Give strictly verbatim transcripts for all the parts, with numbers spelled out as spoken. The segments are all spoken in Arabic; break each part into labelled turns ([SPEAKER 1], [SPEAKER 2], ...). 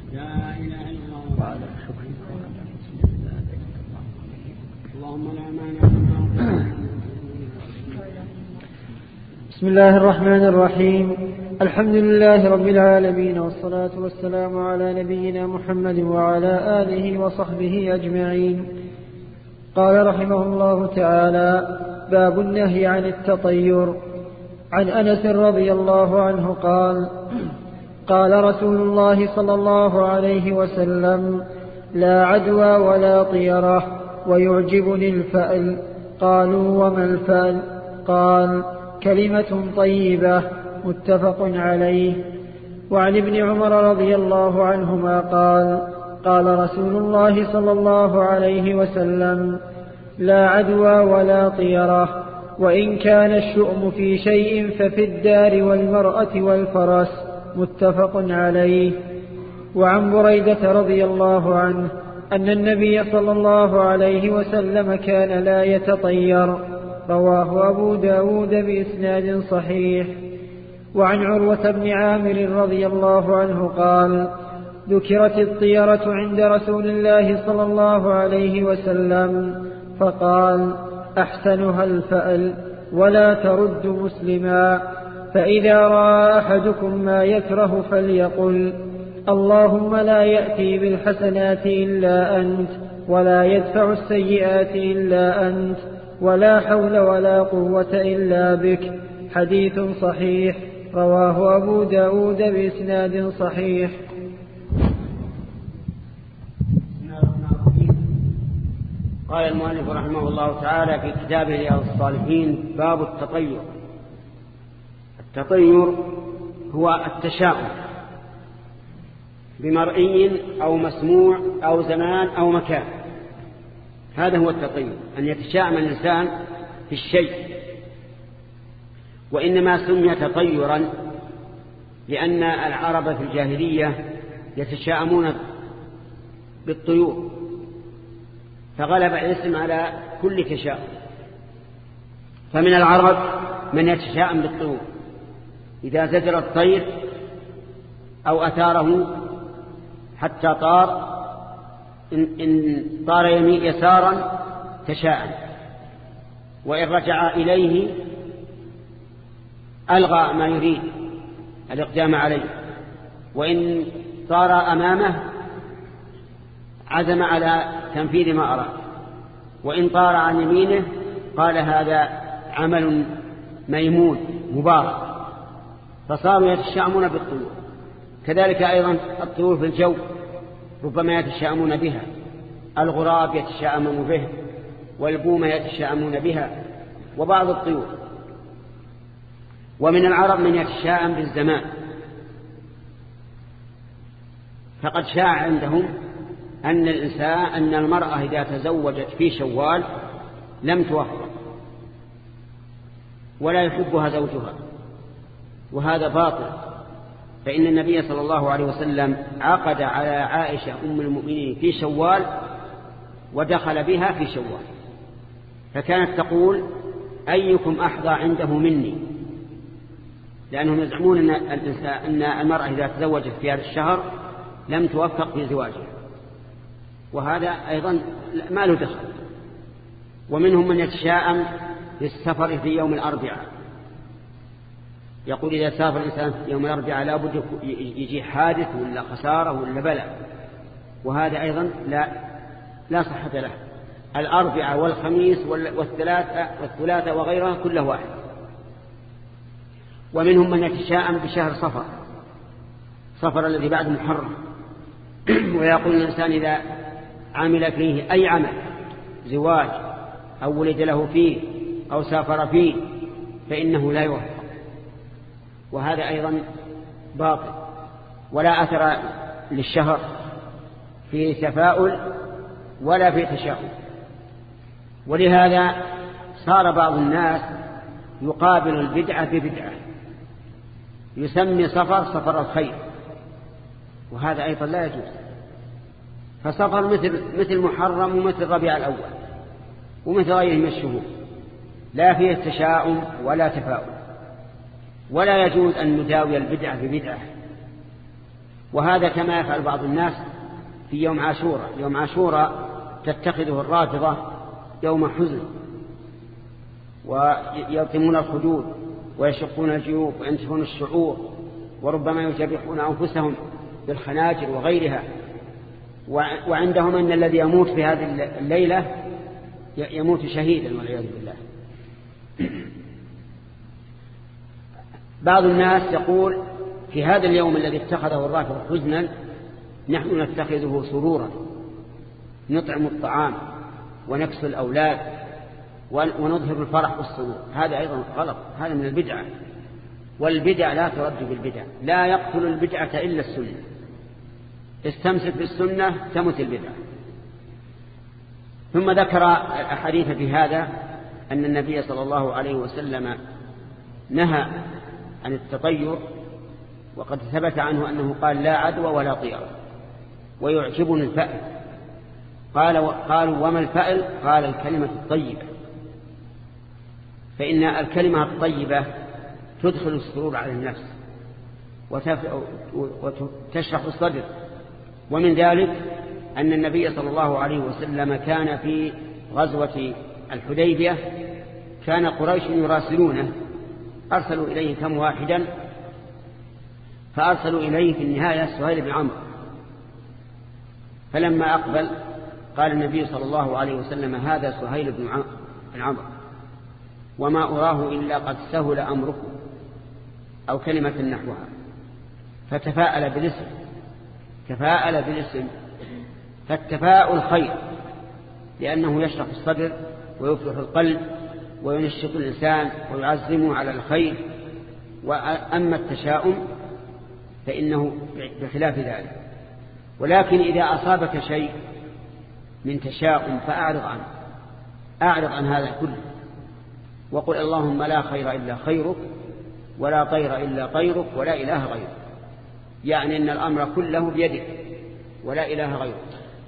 [SPEAKER 1] لا إله إلا الله وعلى شكرك اللهم لا مانع.
[SPEAKER 2] بسم الله الرحمن الرحيم. الحمد لله رب العالمين، والصلاة والسلام على نبينا محمد وعلى آله وصحبه أجمعين. قال رحمه الله تعالى: باب النهي عن التطير. عن أنس رضي الله عنه قال: قال رسول الله صلى الله عليه وسلم: لا عدوى ولا طيرة، ويعجبني الفأل. قالوا: وما الفأل؟ قال: كلمة طيبة. متفق عليه. وعن ابن عمر رضي الله عنهما قال: قال رسول الله صلى الله عليه وسلم: لا عدوى ولا طيرة، وإن كان الشؤم في شيء ففي الدار والمرأة والفرس. متفق عليه. وعن بريدة رضي الله عنه أن النبي صلى الله عليه وسلم كان لا يتطير. رواه أبو داود بإسناد صحيح. وعن عروة بن عامر رضي الله عنه قال: ذكرت الطيرة عند رسول الله صلى الله عليه وسلم فقال: أحسنها الفأل، ولا ترد مسلما. فإذا رأى أحدكم ما يكره فليقل: اللهم لا يأتي بالحسنات إلا أنت، ولا يدفع السيئات إلا أنت، ولا حول ولا قوة إلا بك. حديث صحيح. رواه أبو داود بإسناد صحيح.
[SPEAKER 1] قال المؤلف رحمه الله تعالى في كتابه رياض الصالحين: باب التطير. التطير هو التشاؤم بمرئي أو مسموع أو زمان أو مكان. هذا هو التطير، أن يتشاءم الإنسان في الشيء. وإنما سمي تطيرا لأن العرب في الجاهلية يتشاءمون بالطيور، فغلب الاسم على كل تشاؤم. فمن العرب من يتشاءم بالطيور، إذا زجر الطير أو أثاره حتى طار، إن, إن طار يمين يسارا تشاءم، وإن رجع إليه ألغى ما يريد الإقدام عليه، وإن طار أمامه عزم على تنفيذ ما أراد، وإن طار عن يمينه قال هذا عمل ميمون مبارك. فصاروا يتشاءمون بالطيور. كذلك أيضا الطيور في الجو ربما يتشاءمون بها، الغراب يتشاءمون به، والبومة يتشاءمون بها، وبعض الطيور. ومن العرب من يتشاءم بالزمان، فقد شاع عندهم أن الإنسان أن المرأة إذا تزوجت في شوال لم توفق ولا يحبها زوجها، وهذا باطل. فإن النبي صلى الله عليه وسلم عقد على عائشة أم المؤمنين في شوال ودخل بها في شوال، فكانت تقول: أيكم أحظى عنده مني، لأنهم يزعمون أن, أن المرأة إذا تزوجت في هذا الشهر لم توفق في زواجها، وهذا أيضا ما له دخل. ومنهم من يتشاءم بالسفر في يوم الأربعاء، يقول إذا سافر الإنسان في يوم الأربعاء لا بد يجي حادث ولا خسارة ولا بلاء، وهذا أيضا لا لا صحة له. الأربعاء والخميس والثلاثة والثلاثة وغيرها كله واحد. ومنهم من يتشاءم بشهر صفر، صفر الذي بعد محرم، ويقول الإنسان إذا عمل فيه أي عمل، زواج أو ولد له فيه أو سافر فيه، فإنه لا يوفق، وهذا أيضا باطل، ولا أثر للشهر في تفاؤل ولا في تشاؤم. ولهذا صار بعض الناس يقابل البدعة ببدعة، يسمي صفر صفر الخير، وهذا أيضا لا يجوز. فصفر مثل مثل محرم ومثل ربيع الأول ومثل غيره من الشهور، لا فيه تشاؤم ولا تفاؤل، ولا يجوز أن نداوي البدعة ببدعة. وهذا كما يفعل بعض الناس في يوم عاشوراء. يوم عاشوراء تتخذه الرافضة يوم حزن، ويلطمون الخدود ويشقون الجيوب وينتفون الشعور، وربما يجرحون أنفسهم بالخناجر وغيرها. وعندهم أن الذي يموت في هذه الليلة يموت شهيدا والعياذ بالله. بعض الناس يقول في هذا اليوم الذي اتخذه الرافضة حزنا نحن نتخذه سرورا، نطعم الطعام ونكسو الأولاد ونظهر الفرح والسرور. هذا أيضا غلط، هذا من البدعة، والبدع لا ترد بالبدع، لا يقتل البدعة إلا السنة. استمسك بالسنة تمت البدعة. ثم ذكر الأحاديث في هذا أن النبي صلى الله عليه وسلم نهى عن التطير، وقد ثبت عنه أنه قال لا عدوى ولا طيرة، ويعجبني الفأل. قال قالوا وما الفأل؟ قال الكلمة الطيبة، فإن الكلمة الطيبة تدخل السرور على النفس وتشرح الصدر. ومن ذلك أن النبي صلى الله عليه وسلم كان في غزوة الحديبية كان قريش يراسلونه، أرسلوا إليه كم واحدا، فأرسلوا إليه في النهاية سهيل بن عمرو. فلما أقبل قال النبي صلى الله عليه وسلم هذا سهيل بن عمرو وما أراه إلا قد سهل أمركم، أو كلمة نحوها. فتفاءل بالاسم، تفاءل بالاسم. فالتفاؤل خير لأنه يشرح الصدر ويفرح القلب وينشط الإنسان ويعزمه على الخير. وأما التشاؤم فإنه بخلاف ذلك. ولكن إذا أصابك شيء من تشاؤم فأعرض عنه، أعرض عن هذا كله وقل اللهم لا خير إلا خيرك ولا طير إلا طيرك ولا إله غيرك، يعني أن الأمر كله بيدك ولا إله غيرك.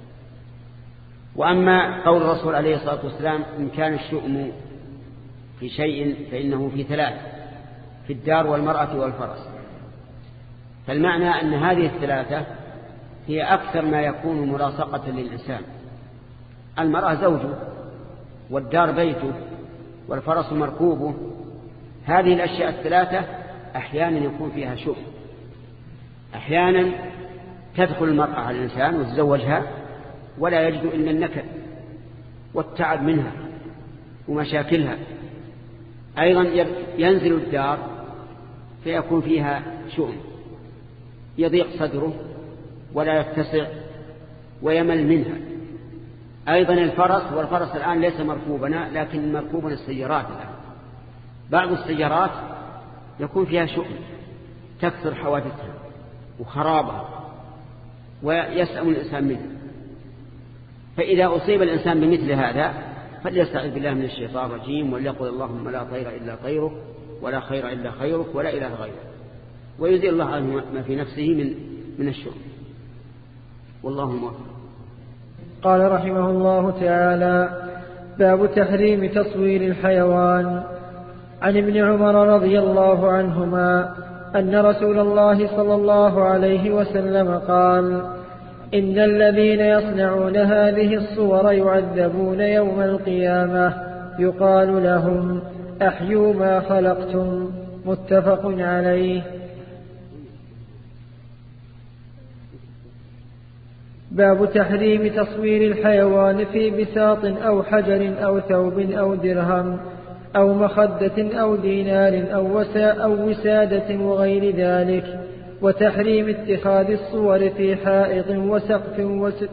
[SPEAKER 1] وأما قول الرسول عليه الصلاة والسلام إن كان الشؤم في شيء فإنه في ثلاث، في الدار والمرأة والفرس. فالمعنى أن هذه الثلاثة هي أكثر ما يكون ملاصقة للإنسان. المرأة زوجه، والدار بيته، والفرس مركوبه. هذه الأشياء الثلاثة أحيانا يكون فيها شؤم. أحيانا تدخل المرأة على الإنسان وتزوجها ولا يجد إلا النكد والتعب منها ومشاكلها. أيضا ينزل الدار فيكون فيها شؤم، يضيق صدره ولا يتسع ويمل منها. أيضا الفرس، والفرس الآن ليس مركوبنا لكن مركوبنا السيارات الآن. بعض السيارات يكون فيها شؤم، تكثر حوادثها وخرابها ويسأم الإنسان منه. فإذا أصيب الإنسان بمثل هذا فليستعذ بالله من الشيطان الرجيم وليقل اللهم لا طير إلا طيرك ولا خير إلا خيرك ولا إله غيرك، ويزيل الله عنه ما في نفسه من من الشؤم. والله موفق.
[SPEAKER 2] قال رحمه الله تعالى: باب تحريم تصوير الحيوان. عن ابن عمر رضي الله عنهما أن رسول الله صلى الله عليه وسلم قال: إن الذين يصنعون هذه الصور يعذبون يوم القيامة يقال لهم أحيوا ما خلقتم. متفق عليه. باب تحريم تصوير الحيوان في بساط أو حجر أو ثوب أو درهم أو مخدة أو دينار أو, وسا أو وسادة وغير ذلك، وتحريم اتخاذ الصور في حائط وسقف وس...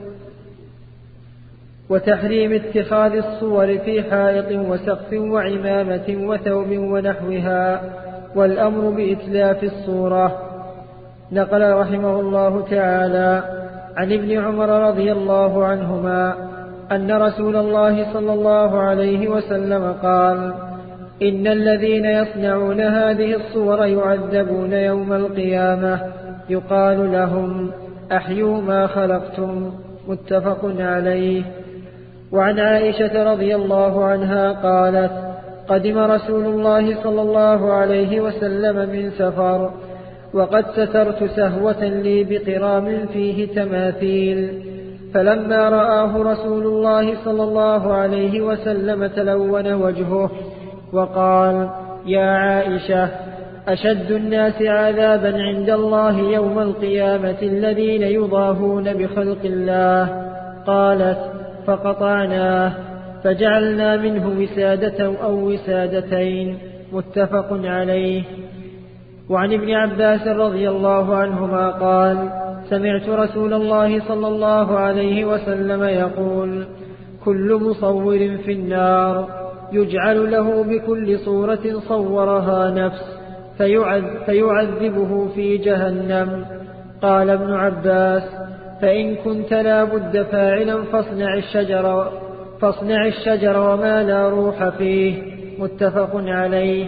[SPEAKER 2] وتحريم اتخاذ الصور في حائط وسقف وعمامة وثوب ونحوها، والأمر بإتلاف الصورة. نقل رحمه الله تعالى عن ابن عمر رضي الله عنهما أن رسول الله صلى الله عليه وسلم قال: إن الذين يصنعون هذه الصور يعذبون يوم القيامة يقال لهم أحيوا ما خلقتم. متفق عليه. وعن عائشة رضي الله عنها قالت: قدم رسول الله صلى الله عليه وسلم من سفر وقد سترت سهوة لي بقرام فيه تماثيل. فلما رآه رسول الله صلى الله عليه وسلم تلون وجهه وقال: يا عائشة، أشد الناس عذابا عند الله يوم القيامة الذين يضاهون بخلق الله. قالت: فقطعناه فجعلنا منه وسادة أو وسادتين. متفق عليه. وعن ابن عباس رضي الله عنهما قال: سمعت رسول الله صلى الله عليه وسلم يقول: كل مصور في النار يجعل له بكل صورة صورها نفس فيعذبه في جهنم. قال ابن عباس: فإن كنت لا بد فاعلا فاصنع الشجر, فاصنع الشجر وما لا روح فيه. متفق عليه.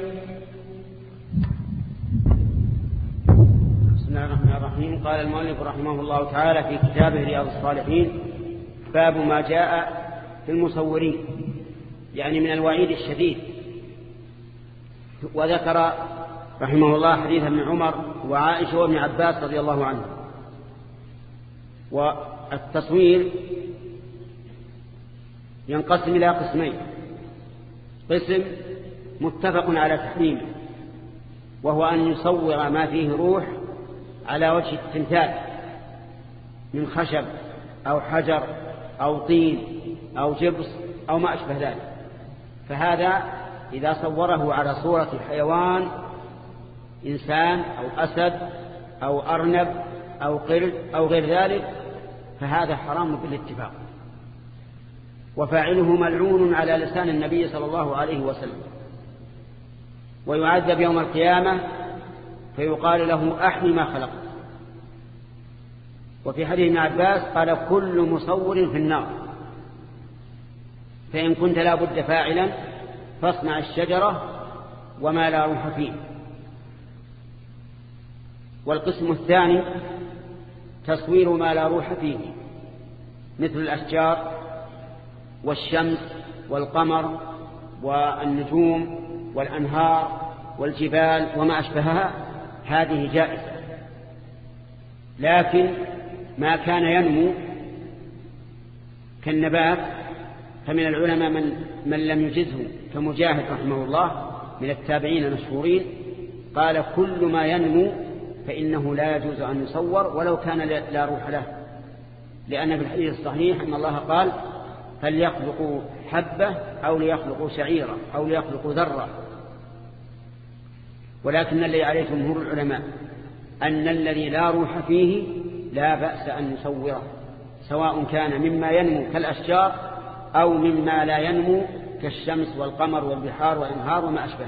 [SPEAKER 1] بسم الله الرحمن الرحيم. قال المؤلف رحمه الله تعالى في كتابه رياض الصالحين: باب ما جاء في المصورين، يعني من الوعيد الشديد. وذكر رحمه الله حديث ابن عمر وعائشة وابن عباس رضي الله عنه. والتصوير ينقسم إلى قسمين: قسم متفق على تحريمه، وهو أن يصور ما فيه روح على وجه التمثال من خشب أو حجر أو طين أو جبس أو ما أشبه ذلك. فهذا إذا صوره على صورة حيوان، إنسان أو أسد أو أرنب أو قرد أو غير ذلك، فهذا حرام بالاتفاق، وفاعله ملعون على لسان النبي صلى الله عليه وسلم، ويعذب يوم القيامة فيقال له: أحمي ما خلقت. وفي حديث ابن عباس قال: كل مصور في النار. فإن كنت لا بد فاعلا فاصنع الشجرة وما لا روح فيه. والقسم الثاني تصوير ما لا روح فيه، مثل الأشجار والشمس والقمر والنجوم والأنهار والجبال وما أشبهها، هذه جائزة. لكن ما كان ينمو كالنبات فمن العلماء من, من لم يجزه، كمجاهد رحمه الله من التابعين المشهورين، قال: كل ما ينمو فإنه لا يجوز أن يصور ولو كان لا روح له، لأن في الحديث الصحيح أن الله قال: فليخلقوا حبة أو ليخلقوا شعيرة أو ليخلقوا ذرة. ولكن الذي عليه جمهور العلماء أن الذي لا روح فيه لا بأس أن يصوره، سواء كان مما ينمو كالأشجار أو مما لا ينمو كالشمس والقمر والبحار والأنهار وما أشبه.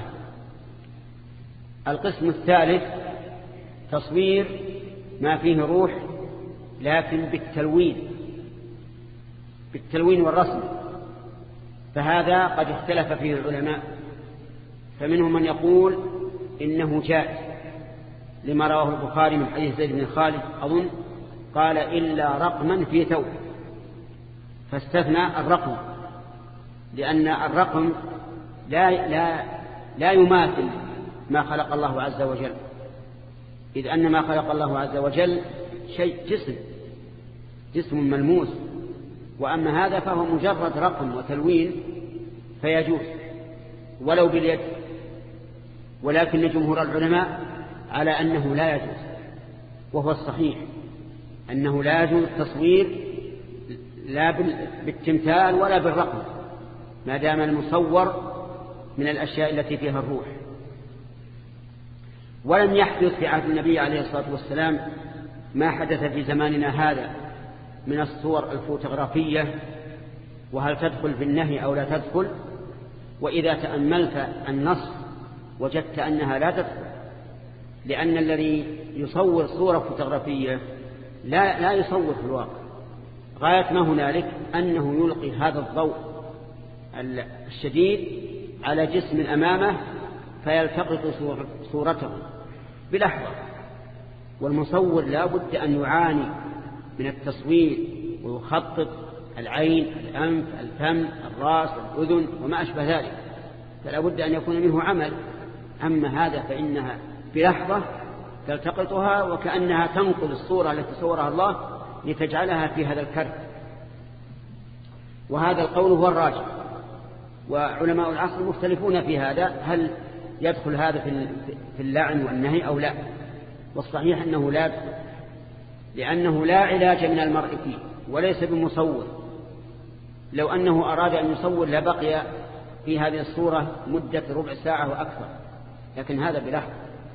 [SPEAKER 1] القسم الثالث تصوير ما فيه روح لكن بالتلوين بالتلوين والرسم، فهذا قد اختلف فيه العلماء، فمنهم من يقول إنه جائز، لما رواه البخاري من حديث زيد بن خالد أظن قال: إلا رقما في ثوب، فاستثنى الرقم، لأن الرقم لا, لا, لا يماثل ما خلق الله عز وجل، إذ أن ما خلق الله عز وجل شيء جسم جسم ملموس، وأما هذا فهو مجرد رقم وتلوين فيجوز ولو باليد. ولكن جمهور العلماء على أنه لا يجوز، وهو الصحيح أنه لا يجوز التصوير لا بالتمثال ولا بالرقم ما دام المصور من الأشياء التي فيها الروح. ولم يحدث في عهد النبي عليه الصلاة والسلام ما حدث في زماننا هذا من الصور الفوتوغرافية، وهل تدخل في النهي أو لا تدخل؟ وإذا تأملت النص وجدت أنها لا تدخل، لأن الذي يصور صورة فوتوغرافية لا, لا يصور في الواقع، غاية ما هنالك أنه يلقي هذا الضوء الشديد على جسم أمامه فيلتقط صورته بلحظة. والمصور لا بد أن يعاني من التصوير ويخطط العين، الأنف، الفم، الرأس، الأذن وما أشبه ذلك، فلا بد أن يكون منه عمل. أما هذا فإنها بلحظة تلتقطها وكأنها تنقل الصورة التي صورها الله لتجعلها في هذا الكرت. وهذا القول هو الراجح، وعلماء العصر مختلفون في هذا، هل يدخل هذا في اللعن والنهي أو لا. والصحيح أنه لا يدخل، لأنه لا علاج من المرء فيه وليس بمصور. لو أنه أراد أن يصور لبقي في هذه الصورة مدة ربع ساعة وأكثر، لكن هذا بلحظة.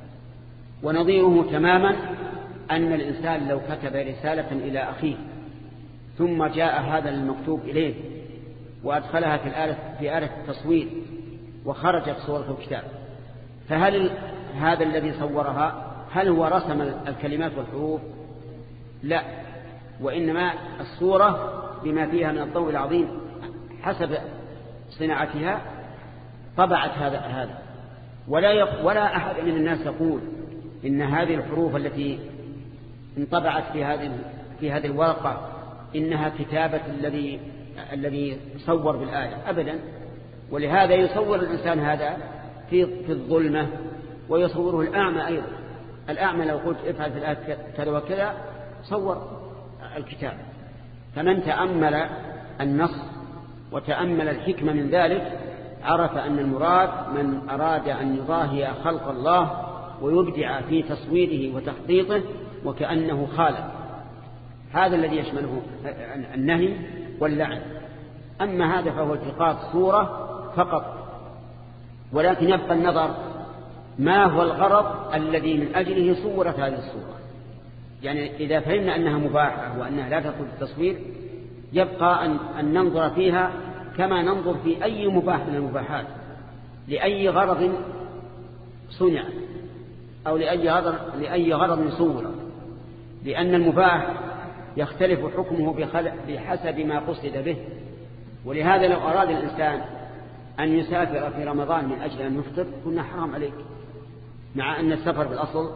[SPEAKER 1] ونظيره تماما أن الإنسان لو كتب رسالة إلى أخيه ثم جاء هذا المكتوب إليه وأدخلها في الآلة في آلة التصوير وخرجت صورة الكتاب، فهل هذا الذي صورها هل هو رسم الكلمات والحروف؟ لا، وإنما الصورة بما فيها من الضوء العظيم حسب صناعتها طبعت هذا هذا ولا يق... ولا أحد من الناس يقول إن هذه الحروف التي انطبعت في هذه في هذه الورقة إنها كتابة الذي الذي صور بالآية أبدا. ولهذا يصور الإنسان هذا في في الظلمة، ويصوره الأعمى أيضا. الأعمى لو قلت افعل في الآية كذا وكذا صور الكتاب. فمن تأمل النص وتأمل الحكمة من ذلك عرف أن المراد من أراد أن يضاهي خلق الله ويبدع في تصويره وتخطيطه وكأنه خالق. هذا الذي يشمله النهي واللعن. أما هذا فهو التقاط صورة فقط. ولكن يبقى النظر ما هو الغرض الذي من أجله صورت هذه الصورة. يعني إذا فهمنا أنها مباحة وأنها لا تدخل في التصوير يبقى أن, أن ننظر فيها كما ننظر في أي مباح من المباحات، لأي غرض صنع أو لأي غرض, لأي غرض صور، لأن المباح يختلف حكمه بحسب ما قصد به. ولهذا لو أراد الإنسان أن يسافر في رمضان من أجل أن يفطر قلنا حرام عليك، مع أن السفر بالأصل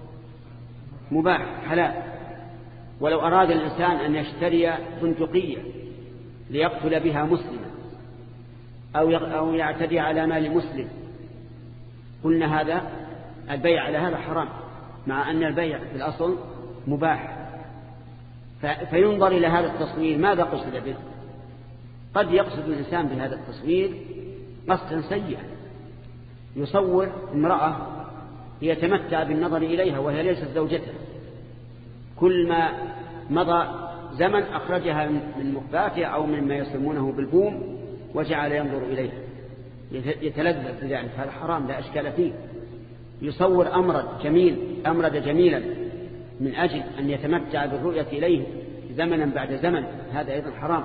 [SPEAKER 1] مباح حلال. ولو أراد الإنسان أن يشتري بندقية ليقتل بها مسلما أو يعتدي على مال مسلم قلنا هذا البيع على هذا حرام، مع أن البيع في الأصل مباح. فينظر إلى هذا التصوير ماذا قصد به. قد يقصد الإنسان بهذا التصوير قصدا سيئا، يصور امرأة يتمتع بالنظر إليها وهي ليست زوجته، كل ما مضى زمن أخرجها من مخباتها أو مما يسمونه بالبوم وجعل ينظر إليها يتلذذ بذلك. هذا حرام لا أشكال فيه. يصور أمرد جميل أمرد جميلا من أجل أن يتمتع بالرؤية إليه زمنا بعد زمن، هذا أيضا حرام.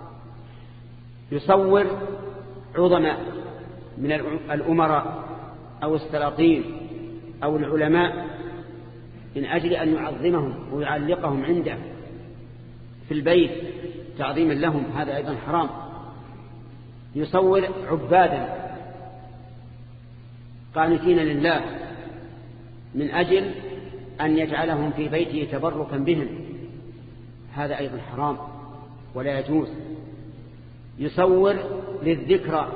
[SPEAKER 1] يصور عظماء من الأمراء أو السلاطين أو العلماء من أجل أن يعظمهم ويعلقهم عنده في البيت تعظيما لهم، هذا أيضا حرام. يصور عبادا قانتين لله من أجل أن يجعلهم في بيته تبركا بهم، هذا أيضا حرام ولا يجوز. يصور للذكرى،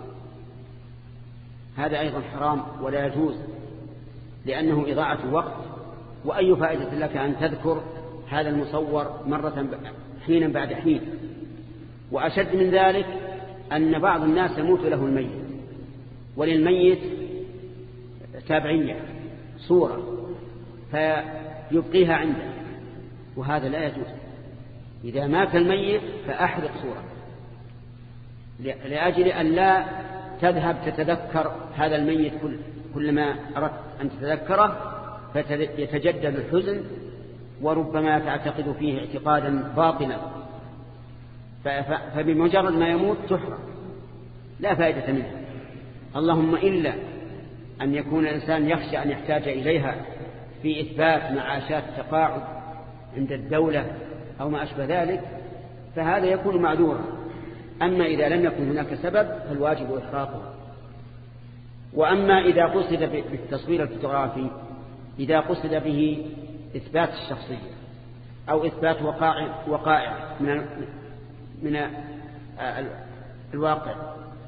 [SPEAKER 1] هذا أيضا حرام ولا يجوز، لأنه إضاعة وقت. وأي فائدة لك أن تذكر هذا المصور مرة حينا بعد حين. وأشد من ذلك أن بعض الناس يموت له الميت وللميت تابعية صورة فيبقيها عنده، وهذا لا يجوز. إذا مات الميت فأحرق صورة لأجل أن لا تذهب تتذكر هذا الميت كل كلما أردت أن تتذكره فيتجدد الحزن وربما تعتقد فيه اعتقادا باطلا، فبمجرد ما يموت تحرق لا فائدة منها. اللهم إلا أن يكون الإنسان يخشى أن يحتاج إليها في إثبات معاشات تقاعد عند الدولة أو ما أشبه ذلك، فهذا يكون معذورا. أما إذا لم يكن هناك سبب فالواجب إحراقه. وأما إذا قصد بالتصوير الفوتوغرافي إذا قصد به إثبات الشخصية أو إثبات وقائع, وقائع من, من الواقع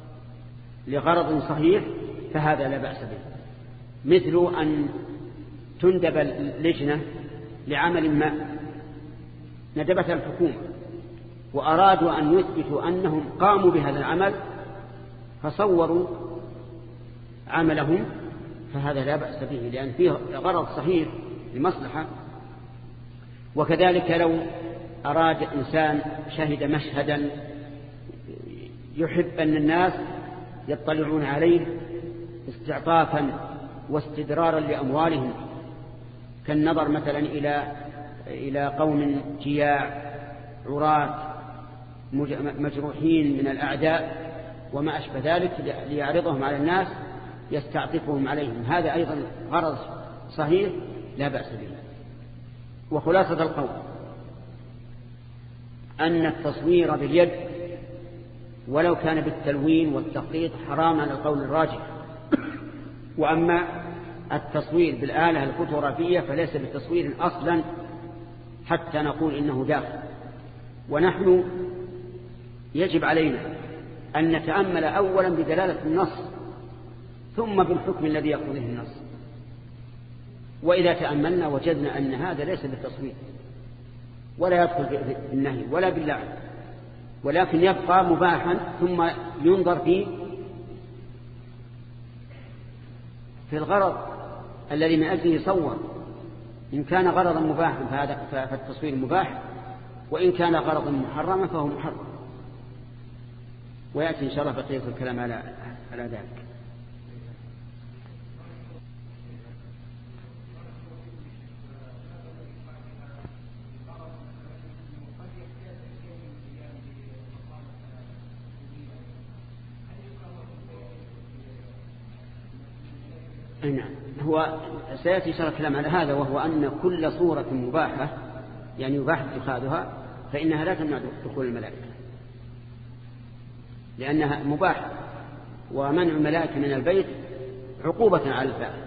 [SPEAKER 1] لغرض صحيح فهذا لا بأس به، مثل أن تندب اللجنة لعمل ما ندبتها الحكومة وأرادوا أن يثبتوا أنهم قاموا بهذا العمل فصوروا عملهم، فهذا لا بأس به لأن فيه غرض صحيح لمصلحة. وكذلك لو أراد إنسان شهد مشهدا يحب أن الناس يطلعون عليه استعطافا واستدرارا لأموالهم، كالنظر مثلا إلى إلى قوم جياع عراة مجروحين من الأعداء وما أشبه ذلك ليعرضهم على الناس يستعطفهم عليهم، هذا أيضا غرض صحيح لا بأس به. وخلاصة القول أن التصوير باليد ولو كان بالتلوين والتخطيط حرام على القول الراجح، وأما التصوير بالآلة الفوتوغرافية فليس بالتصوير أصلا حتى نقول إنه داخل. ونحن يجب علينا أن نتأمل أولا بدلالة النص ثم بالحكم الذي يقتضيه النص، وإذا تأملنا وجدنا أن هذا ليس بالتصوير ولا يدخل في النهي ولا باللعن، ولكن يبقى مباحا ثم ينظر فيه في الغرض الذي من أجله صور. إن كان غرضا مباحا فهذا فالتصوير مباح، وإن كان غرضا محرما فهو محرم. ويأتي إن شاء الله بقية الكلام على على ذلك. نعم، هو سيأتي شرح الكلام على هذا، وهو أن كل صورة مباحة يعني يباح اتخاذها فإنها لا تمنع دخول الملائكة لأنها مباحة، ومنع الملائكة من البيت عقوبة على الفاعل.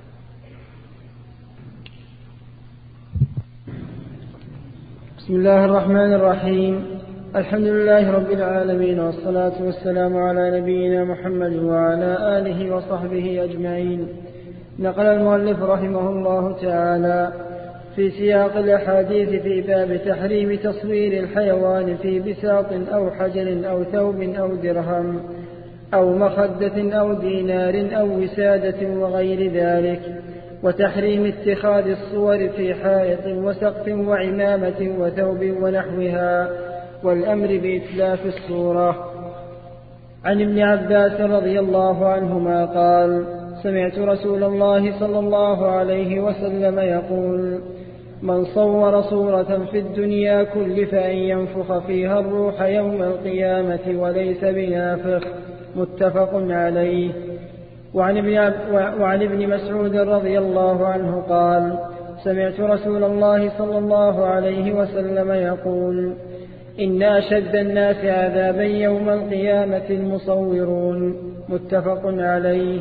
[SPEAKER 2] بسم الله الرحمن الرحيم. الحمد لله رب العالمين، والصلاة والسلام على نبينا محمد وعلى آله وصحبه أجمعين. نقل المؤلف رحمه الله تعالى في سياق الأحاديث في باب تحريم تصوير الحيوان في بساط أو حجر أو ثوب أو درهم أو مخدة أو دينار أو وسادة وغير ذلك، وتحريم اتخاذ الصور في حائط وسقف وعمامة وثوب ونحوها، والأمر بإتلاف الصورة. عن ابن عباس رضي الله عنهما قال: سمعت رسول الله صلى الله عليه وسلم يقول: من صور صورة في الدنيا كلف أن ينفخ فيها الروح يوم القيامة وليس بنافخ. متفق عليه. وعن ابن, وعن ابن مسعود رضي الله عنه قال: سمعت رسول الله صلى الله عليه وسلم يقول: إن أشد الناس عذابا يوم القيامة المصورون. متفق عليه.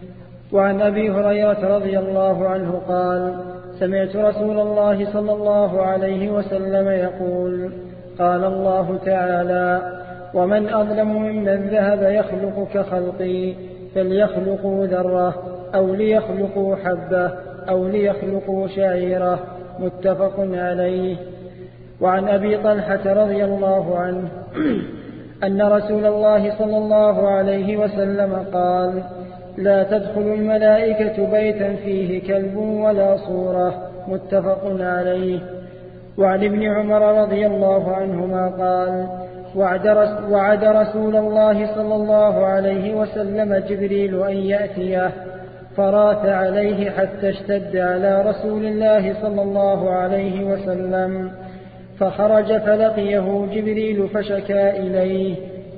[SPEAKER 2] وعن أبي هريرة رضي الله عنه قال: سمعت رسول الله صلى الله عليه وسلم يقول: قال الله تعالى: ومن أظلم ممن ذهب يخلق كخلقي، فليخلقوا ذرة أو ليخلقوا حبة أو ليخلقوا شعيرة. متفق عليه. وعن أبي طلحة رضي الله عنه أن رسول الله صلى الله عليه وسلم قال: لا تدخل الملائكة بيتا فيه كلب ولا صورة. متفق عليه. وعن ابن عمر رضي الله عنهما قال: وعد, رس وعد رسول الله صلى الله عليه وسلم جبريل أن يأتيه، فراث عليه حتى اشتد على رسول الله صلى الله عليه وسلم، فخرج فلقيه جبريل فشكى إليه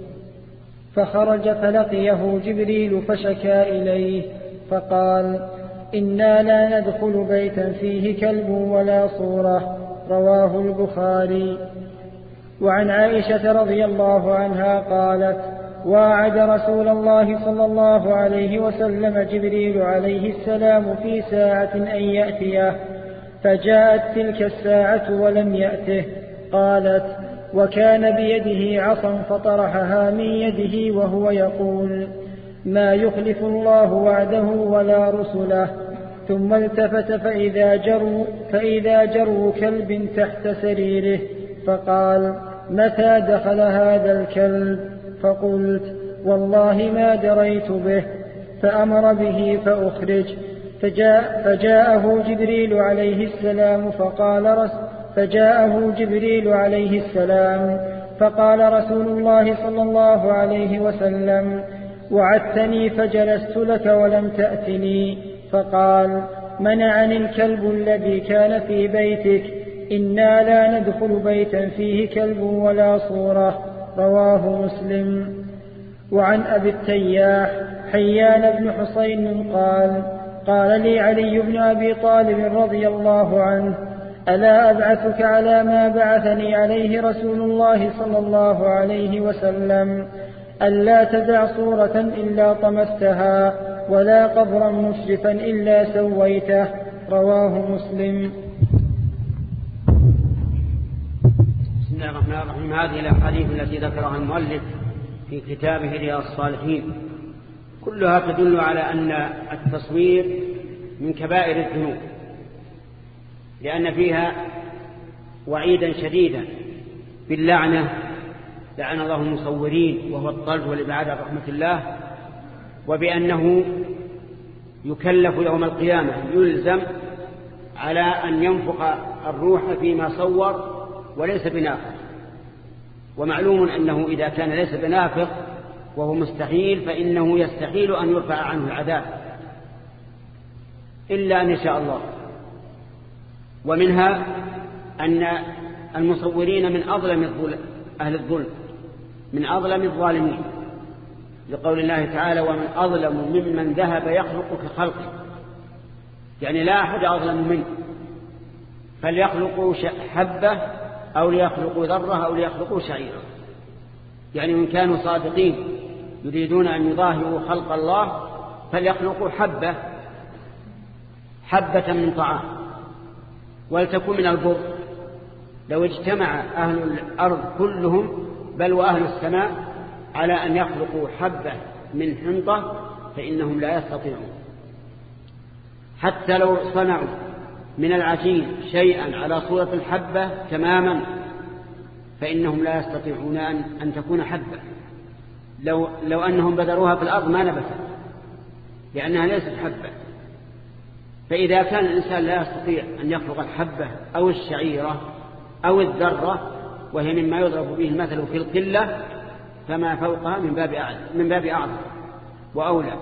[SPEAKER 2] فخرج فلقيه جبريل فشكى إليه فقال: إنا لا ندخل بيتا فيه كلب ولا صورة. رواه البخاري. وعن عائشة رضي الله عنها قالت: واعد رسول الله صلى الله عليه وسلم جبريل عليه السلام في ساعة أن يأتيه، فجاءت تلك الساعة ولم يأته. قالت: وكان بيده عصا فطرحها من يده وهو يقول: ما يخلف الله وعده ولا رسله. ثم التفت فإذا جروا, فإذا جروا كلب تحت سريره، فقال: متى دخل هذا الكلب؟ فقلت: والله ما دريت به. فأمر به فأخرج، فجاء فجاءه جبريل عليه السلام فقال رس فجاءه جبريل عليه السلام فقال رسول الله صلى الله عليه وسلم: وعدتني فجلست لك ولم تأتني. فقال: منعني الكلب الذي كان في بيتك، إنا لا ندخل بيتا فيه كلب ولا صورة. رواه مسلم. وعن أبي التياح حيان بن حسين قال: قال لي علي بن أبي طالب رضي الله عنه: ألا أبعثك على ما بعثني عليه رسول الله صلى الله عليه وسلم، ألا تدع صورة إلا طمستها، ولا قبرا مشرفا إلا سويته. رواه مسلم.
[SPEAKER 1] بسم الله الرحمن الرحيم. هذه الأحاديث التي ذكرها المؤلف في كتابه رياض الصالحين كلها تدل على أن التصوير من كبائر الذنوب، لأن فيها وعيدا شديدا باللعنة، لعن الله المصورين وهو الطرد والإبعاد عن رحمة الله، وبأنه يكلف يوم القيامة يلزم على أن ينفخ الروح فيما صور وليس بنافخ. ومعلوم أنه إذا كان ليس بنافخ وهو مستحيل فإنه يستحيل أن يرفع عنه العذاب إلا أن يشاء الله. ومنها أن المصورين من أظلم أهل الظلم، من أظلم الظالمين، لقول الله تعالى: ومن أظلم ممن ذهب يخلق كخلقه، يعني لا أحد أظلم منه، فليخلقوا حبة أو ليخلقوا ذرة أو ليخلقوا شعيرة. يعني إن كانوا صادقين يريدون أن يظاهروا خلق الله فليخلقوا حبة حبة من طعام، ولتكون من البر. لو اجتمع أهل الأرض كلهم بل وأهل السماء على أن يخلقوا حبة من حنطة فإنهم لا يستطيعون. حتى لو صنعوا من العجين شيئا على صورة الحبة تماما فإنهم لا يستطيعون أن تكون حبة. لو, لو أنهم بذروها في الأرض ما نبتت، لأنها ليست حبة. فإذا كان الإنسان لا يستطيع أن يخلق الحبة أو الشعيرة أو الذرة، وهي مما يضرب به المثل في القلة، فما فوقها من باب أعلى من باب أعظم وأولى.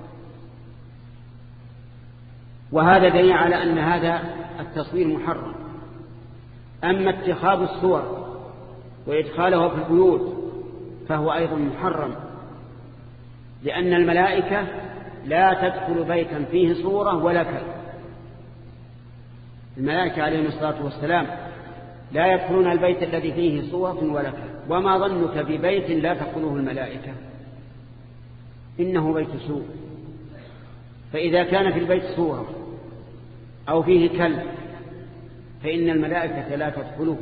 [SPEAKER 1] وهذا دليل على أن هذا التصوير محرم. أما اتخاذ الصور وإدخالها في البيوت فهو أيضا محرم، لأن الملائكة لا تدخل بيتا فيه صورة ولا كلب. الملائكة عليهم الصلاة والسلام لا يدخلون البيت الذي فيه صورة ولا كلب. وما ظنك ببيت لا تدخله الملائكة؟ إنه بيت سوء. فإذا كان في البيت صورة أو فيه كلب فإن الملائكة لا تدخله.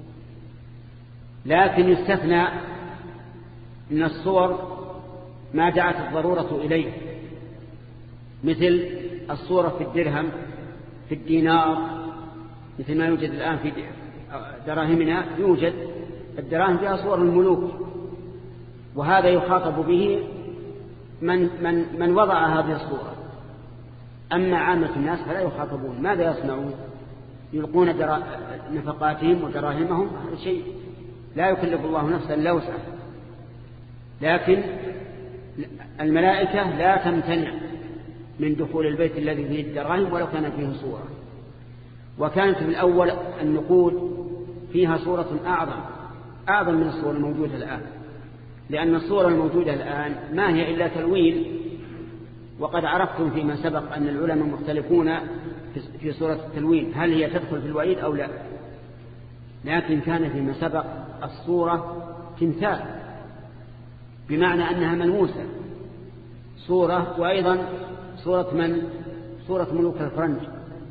[SPEAKER 1] لكن يستثنى من الصور ما دعت الضرورة إليه، مثل الصورة في الدرهم، في الدينار، مثل ما يوجد الآن في دراهمنا، يوجد الدراهم فيها صور الملوك، وهذا يخاطب به من, من, من وضع هذه الصورة. أما عامة الناس فلا يخاطبون. ماذا يصنعون؟ يلقون نفقاتهم ودراهمهم، هذا شيء لا يكلف الله نفسا إلا وسعها. لكن الملائكة لا تمتنع من دخول البيت الذي فيه الدراهم ولو كان فيه صورة. وكانت في الأول النقود فيها صورة أعظم أعظم من الصور الموجودة الآن، لأن الصورة الموجودة الآن ما هي إلا تلوين. وقد عرفتم فيما سبق أن العلماء مختلفون في صورة التلوين، هل هي تدخل في الوعيد أو لا. لكن كان فيما سبق الصورة تمثال، بمعنى أنها ملموسة صورة. وأيضا صورة من صورة ملوك الفرنج،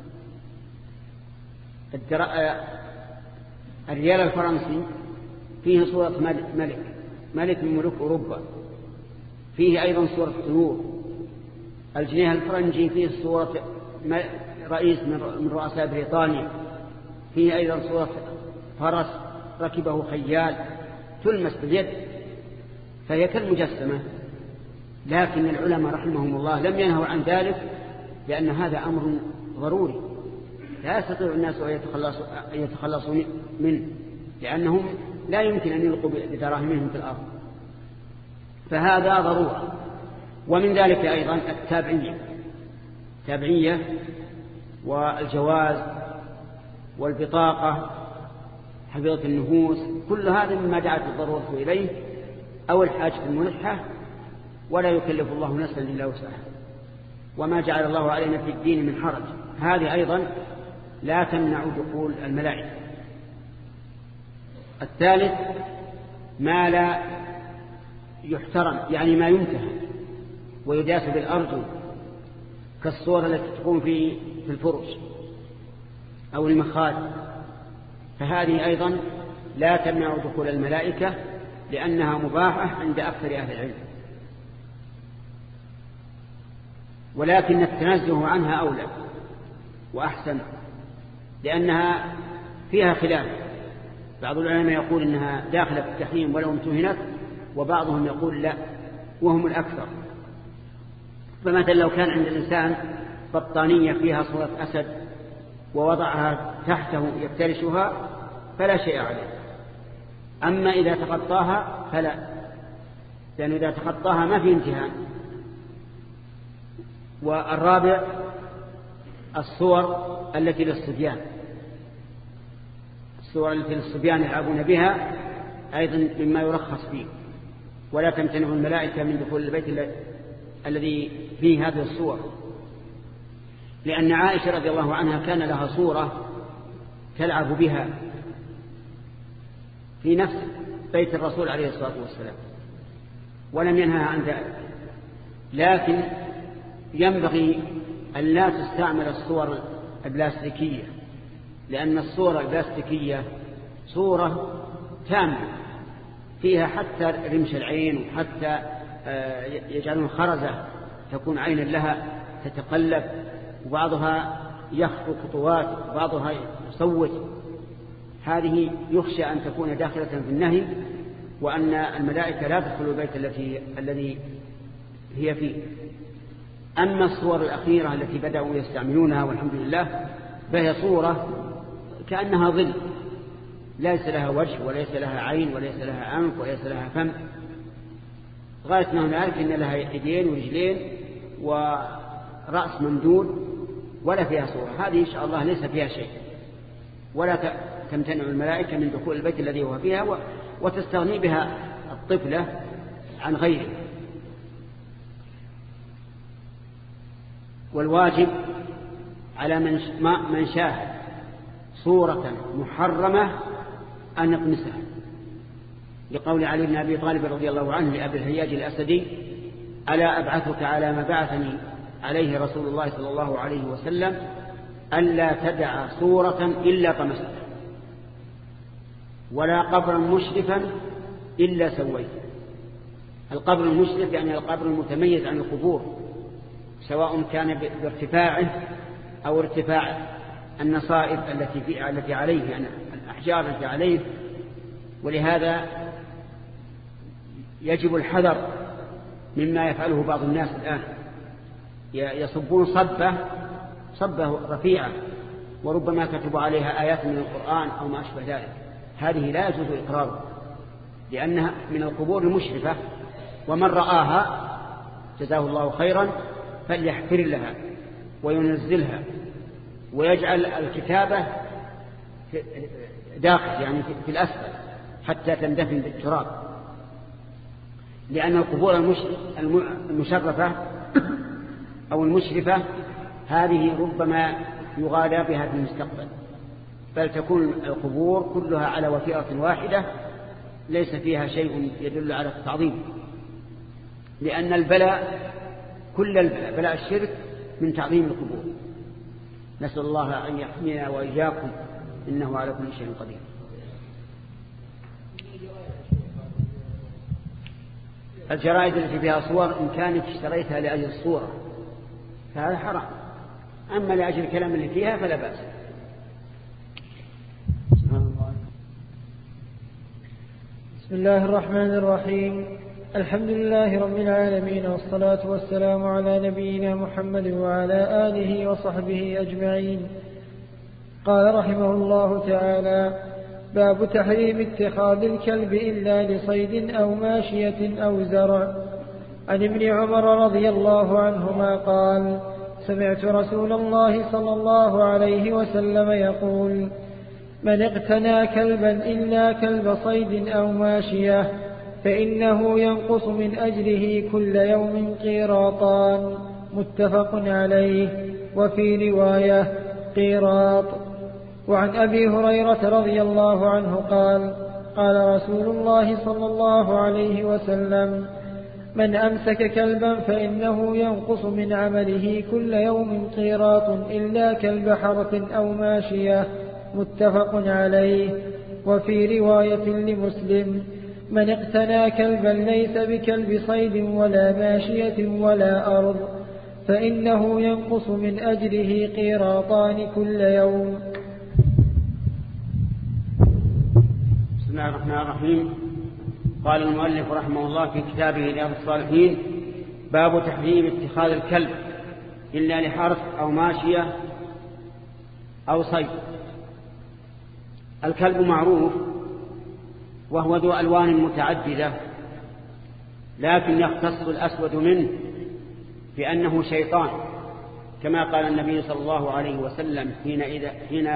[SPEAKER 1] الريال الفرنسي فيه صورة ملك ملك من ملوك أوروبا، فيه أيضا صورة طيور. الجنيه الفرنجي فيه صورة رئيس من رؤساء بريطانيا، فيه أيضا صورة فرس ركبه خيال تلمس باليد، فهي كالمجسمة. لكن العلماء رحمهم الله لم ينهوا عن ذلك، لأن هذا أمر ضروري لا يستطيع الناس أن يتخلصوا منه، لأنهم لا يمكن أن يلقوا بدراهمهم في الأرض، فهذا ضرورة. ومن ذلك أيضا التابعية التابعية والجواز والبطاقة حفظة النفوس، كل هذا مما دعت الضرورة إليه أو الحاجة الملحة، ولا يكلف الله نفسا إلا وسعها، وما جعل الله علينا في الدين من حرج. هذه أيضا لا تمنع دخول الملائكة. الثالث ما لا يحترم، يعني ما ينتهى ويداس بالأرجل، كالصور التي تكون في في الفرش أو المخاد، فهذه أيضا لا تمنع دخول الملائكة، لأنها مباحة عند أكثر أهل العلم، ولكن التنزه عنها أولى وأحسن، لأنها فيها خلاف. بعض العلماء يقول إنها داخلة في التحريم ولو امتهنت، وبعضهم يقول لا، وهم الأكثر. فمثلا لو كان عند الإنسان بطانية فيها صورة أسد ووضعها تحته يفترشها فلا شيء عليه، أما إذا تخطاها فلا، لأنه إذا تخطاها ما في امتهان. والرابع الصور التي للصبيان، الصور التي للصبيان يلعبون بها أيضا مما يرخص فيه، ولا تمتنع الملائكة من دخول البيت الذي فيه هذه الصور، لأن عائشة رضي الله عنها كان لها صورة تلعب بها في نفس بيت الرسول عليه الصلاة والسلام، ولم ينهى عن ذلك. لكن ينبغي أن لا تستعمل الصور البلاستيكية، لأن الصورة البلاستيكية صورة تامة فيها حتى رمش العين، وحتى يجعلون خرزة تكون عينا لها تتقلب، وبعضها يخطو خطوات وبعضها يصوت. هذه يخشى أن تكون داخلة في النهي، وأن الملائكة لا تدخل البيت التي الذي هي فيه. أما الصور الأخيرة التي بدأوا يستعملونها والحمد لله، فهي صورة كأنها ظل، ليس لها وجه وليس لها عين وليس لها أنف وليس لها فم، غاية ما هنالك إن لها يدين ورجلين ورأس ممدود ولا فيها صورة. هذه إن شاء الله ليس فيها شيء، ولا تمتنع الملائكة من دخول البيت الذي هو فيها، وتستغني بها الطفلة عن غيره. والواجب على من شاهد صورة محرمة أن يطمسها، لقول علي بن أبي طالب رضي الله عنه لأبي الهياج الأسدي: ألا أبعثك على ما بعثني عليه رسول الله صلى الله عليه وسلم، ألا تدع صورة إلا طمستها، ولا قبرا مشرفا إلا سويته. القبر المشرف يعني القبر المتميز عن القبور، سواء كان بارتفاعه أو ارتفاع النصائب التي في التي عليه، يعني الأحجار التي عليه. ولهذا يجب الحذر مما يفعله بعض الناس الآن، يصبون صبة صبة رفيعة وربما كتبوا عليها آيات من القرآن أو ما أشبه ذلك. هذه لا يجوز إقرارها، لأنها من القبور المشرفة، ومن رآها جزاه الله خيرا فليحفر لها وينزلها ويجعل الكتابة داخل يعني في الأسفل حتى تندفن بالتراب، لأن القبور المشرفة أو المشرفة هذه ربما يغالى بها في المستقبل، بل تكون القبور كلها على وتيرة واحدة ليس فيها شيء يدل على التعظيم، لأن البلاء كل البلاء بلاء الشرك من تعظيم القبور. نسأل الله أن يحمينا وإياكم، إنه على كل شيء قدير. الجرائد التي فيها صور إن كانت اشتريتها لأجل الصورة فهذا حرام، أما لأجل الكلام اللي فيها فلا بأس.
[SPEAKER 2] بسم الله الرحمن الرحيم. الحمد لله رب العالمين، والصلاة والسلام على نبينا محمد وعلى آله وصحبه أجمعين. قال رحمه الله تعالى: باب تحريم اتخاذ الكلب إلا لصيد أو ماشية أو زرع. عن ابن عمر رضي الله عنهما قال: سمعت رسول الله صلى الله عليه وسلم يقول: من اقتنى كلبا إلا كلب صيد أو ماشية فإنه ينقص من أجره كل يوم قيراطان. متفق عليه. وفي رواية قيراط. وعن أبي هريرة رضي الله عنه قال: قال رسول الله صلى الله عليه وسلم: من أمسك كلبا فإنه ينقص من عمله كل يوم قيراط إلا كلب حرث أو ماشية. متفق عليه. وفي رواية لمسلم: من اقتنى كلبا ليس بكلب صيد ولا ماشية ولا أرض فإنه ينقص من أجره قيراطان كل يوم.
[SPEAKER 1] بسم الله الرحمن الرحيم. قال المؤلف رحمه الله في كتابه رياض الصالحين: باب تحريم اتخاذ الكلب إلا لحرث أو ماشية أو صيد. الكلب معروف وهو ذو ألوان متعددة، لكن يختص الأسود منه بأنه شيطان، كما قال النبي صلى الله عليه وسلم حين, إذا حين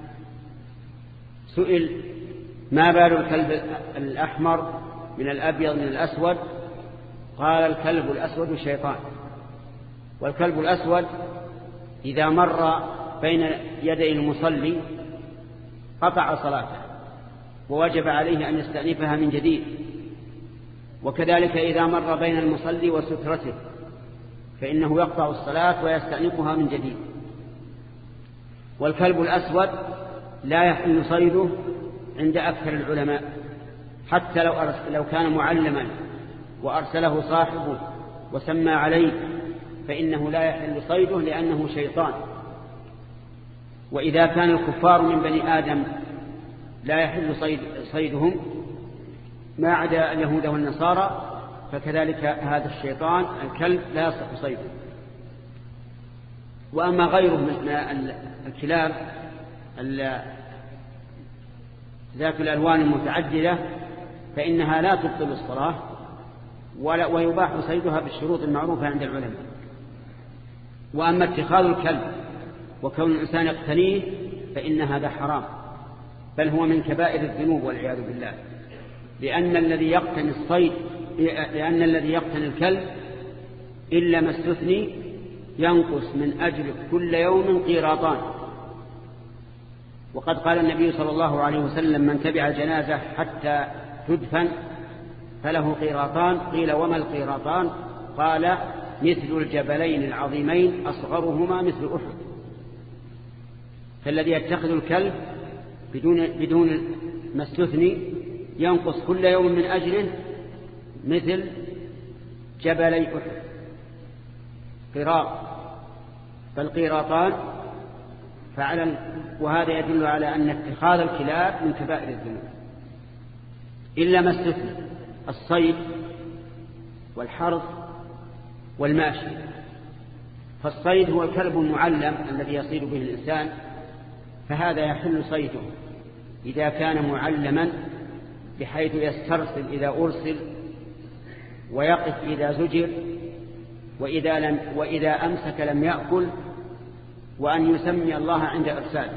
[SPEAKER 1] سئل: ما بال الكلب الأحمر من الأبيض من الأسود؟ قال: الكلب الأسود شيطان. والكلب الأسود إذا مر بين يدي المصلي قطع صلاته ووجب عليه أن يستأنفها من جديد، وكذلك إذا مر بين المصلي وسترته فإنه يقطع الصلاة ويستأنفها من جديد. والكلب الأسود لا يحل صيده عند أكثر العلماء، حتى لو, لو كان معلما وأرسله صاحبه وسمى عليه فإنه لا يحل صيده لأنه شيطان. وإذا كان الكفار من بني آدم لا يحل صيد صيدهم ما عدا اليهود والنصارى، فكذلك هذا الشيطان الكلب لا يصح صيده. وأما غيره من الكلاب ذات الألوان المتعددة فإنها لا تبطل الصلاة ويباح صيدها بالشروط المعروفة عند العلماء. وأما اتخاذ الكلب وكون الإنسان يقتنيه فإن هذا حرام، بل هو من كبائر الذنوب والعياذ بالله، لأن الذي يقتني الصيد لأن الذي يقتني الكلب إلا ما استثني ينقص من أجر كل يوم قيراطان. وقد قال النبي صلى الله عليه وسلم: من تبع جنازة حتى تدفن فله قيراطان. قيل: وما القيراطان؟ قال: مثل الجبلين العظيمين أصغرهما مثل أحد. فالذي يتخذ الكلب بدون, بدون ما استثني ينقص كل يوم من أجره مثل جبلي أحد قيراط، فالقيراطان فعلا. وهذا يدل على أن اتخاذ الكلاب من كبائر الذنوب إلا ما استثنى الصيد والحرث والماشي. فالصيد هو الكلب المعلم الذي يصيد به الإنسان، فهذا يحل صيده إذا كان معلما بحيث يسترسل إذا أرسل ويقف إذا زجر، وإذا, لم وإذا أمسك لم يأكل، وأن يسمي الله عند إرساله.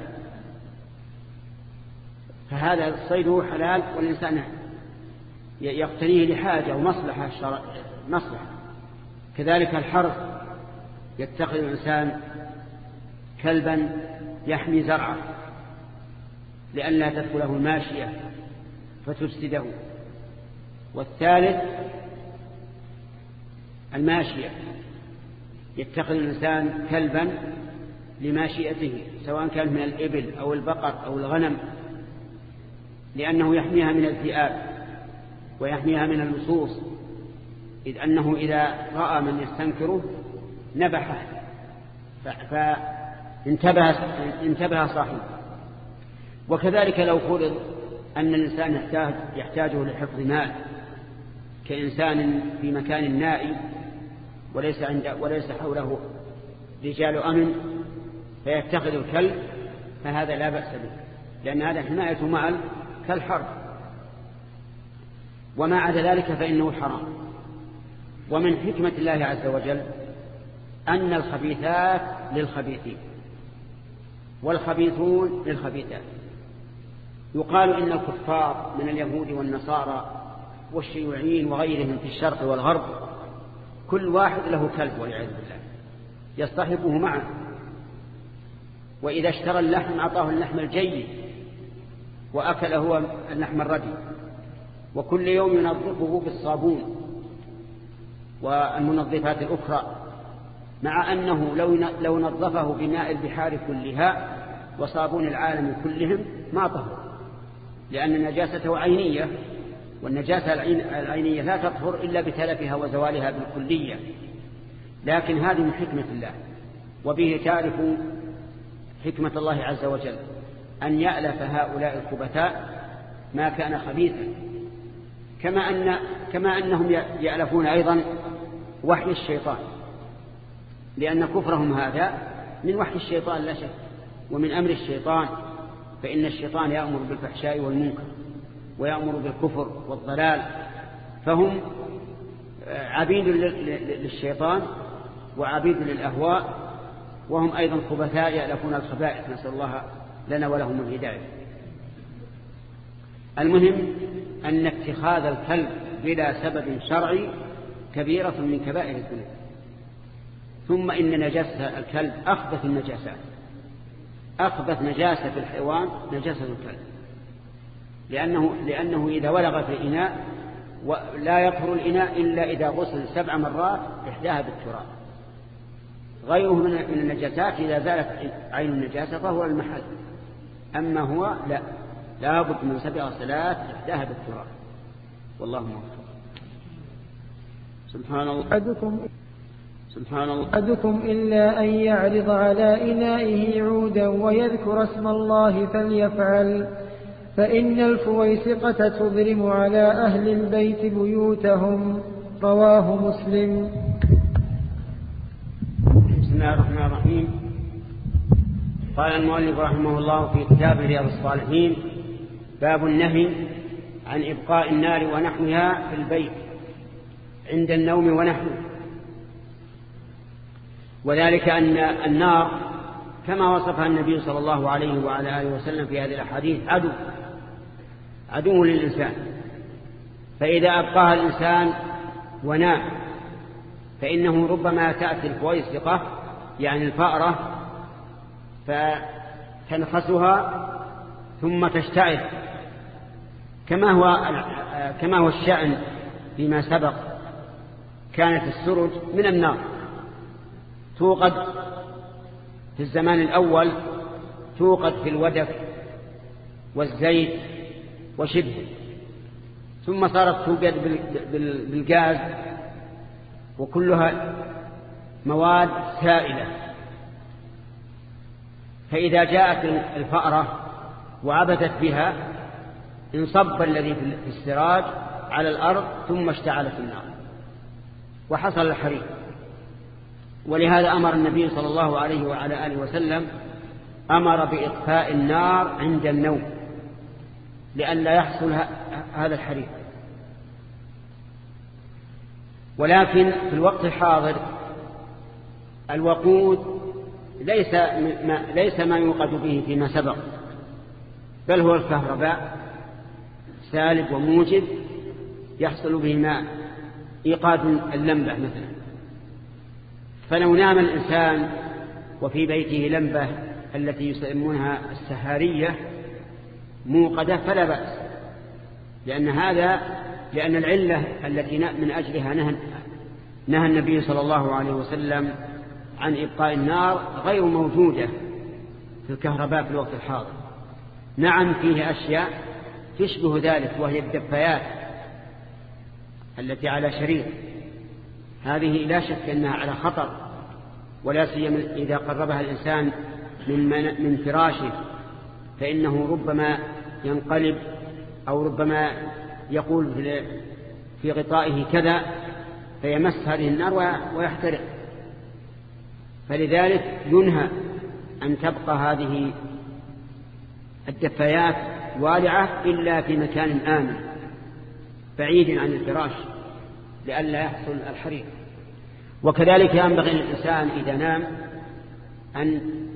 [SPEAKER 1] فهذا الصيد حلال والإنسان يقتنيه لحاجة ومصلحة مصلحة. كذلك الحرث يتخذ الإنسان كلبا يحمي زرعه لئلا تدخله الماشية فتفسده. والثالث الماشية، يتخذ الإنسان كلبا لماشيته سواء كان من الإبل أو البقر أو الغنم، لأنه يحميها من الذئاب ويحميها من اللصوص، إذ أنه إذا رأى من يستنكره نبحه انتبه, انتبه صاحبه. وكذلك لو فرض أن الإنسان يحتاج يحتاجه لحفظ مال كإنسان في مكان نائي وليس, عند وليس حوله رجال أمن فيتخذ الكلب، فهذا لا بأس به، لأن هذا حماية مال كالحرب. وما عدا ذلك فإنه حرام. ومن حكمة الله عز وجل أن الخبيثات للخبيثين والخبيثون للخبيثات. يقال إن الكفار من اليهود والنصارى والشيوعيين وغيرهم في الشرق والغرب كل واحد له كلب والعياذ بالله يصطحبه معه، وإذا اشترى اللحم أعطاه اللحم الجيد وأكل هو اللحم الردي، وكل يوم ينظفه بالصابون والمنظفات الأخرى، مع أنه لو نظفه بماء البحار كلها وصابون العالم كلهم ما طهر، لأن نجاسته عينية، والنجاسة العينية لا تطهر إلا بتلفها وزوالها بالكلية. لكن هذه من حكمة الله، وبه تعرف حكمة الله عز وجل أن يألف هؤلاء الخبثاء ما كان خبيثا، كما, أن كما أنهم يألفون أيضا وحي الشيطان، لأن كفرهم هذا من وحي الشيطان لا شك، ومن أمر الشيطان، فإن الشيطان يأمر بالفحشاء والمنكر ويأمر بالكفر والضلال، فهم عبيد للشيطان وعبيد للأهواء، وهم أيضا خبثاء يألفون الخبائث، نسأل الله لنا ولهم الهداية. المهم أن اتخاذ الكلب بلا سبب شرعي كبيرة من كبائر الذنوب. ثم إن نجاسة الكلب أخبث النجاسات، أخبث نجاسة في الحيوان نجاسة الكلب، لأنه, لأنه إذا ولغ في الإناء لا يطهر الإناء إلا إذا غسل سبع مرات إحداها بالتراب. غيره من النجاسات إذا زالت عين النجاسة فهو المحل، أما هو لا، لا بد من سبع غسلات إحداها بالتراب. والله موفق. سبحان الله.
[SPEAKER 2] أحدكم
[SPEAKER 1] سبحان الله.
[SPEAKER 2] أحدكم إلا أن يعرض على إنائه عودا ويذكر اسم الله فليفعل، فإن الفويسقة تضرم على أهل البيت بيوتهم. رواه مسلم.
[SPEAKER 1] بسم الله الرحمن الرحيم. قال المؤلف رحمه الله في كتابه رياض الصالحين: باب النهي عن إبقاء النار ونحوها في البيت عند النوم ونحوه. وذلك أن النار كما وصفها النبي صلى الله عليه وعلى آله وسلم في هذه الأحاديث عدو عدو للإنسان، فإذا أبقاها الإنسان ونام فإنه ربما تأتي الفويسقة يعني الفأرة فتنخسها ثم تشتعل، كما هو كما هو الشأن فيما سبق. كانت السرج من النار توقد في الزمان الأول، توقد في الودك والزيت وشبه، ثم صارت توقد بالغاز، وكلها مواد سائلة. فإذا جاءت الفأرة وعبثت بها انصب الذي في السراج على الأرض ثم اشتعلت النار وحصل الحريق. ولهذا أمر النبي صلى الله عليه وعلى آله وسلم أمر بإطفاء النار عند النوم لئلا يحصل هذا الحريق. ولكن في الوقت الحاضر الوقود ليس ما, ليس ما يوقد به فيما سبق، بل هو الكهرباء سالب وموجب يحصل به ماء إيقاد اللمبة مثلا. فلو نام الإنسان وفي بيته لمبة التي يسمونها السهارية موقدة فلا بأس، لأن هذا لأن العلة التي من أجلها نهى, نهى النبي صلى الله عليه وسلم عن إبقاء النار غير موجودة في الكهرباء في الوقت الحاضر. نعم فيه أشياء تشبه ذلك، وهي الدفايات التي على شريط، هذه لا شك أنها على خطر، ولا سيما إذا قربها الإنسان من, من فراشه فإنه ربما ينقلب أو ربما يقول في غطائه كذا فيمس هذه النار ويحترق. فلذلك ينهى أن تبقى هذه الدفايات والعة إلا في مكان آمن بعيد عن الفراش لئلا يحصل الحريق. وكذلك ينبغي للإنسان إذا نام أن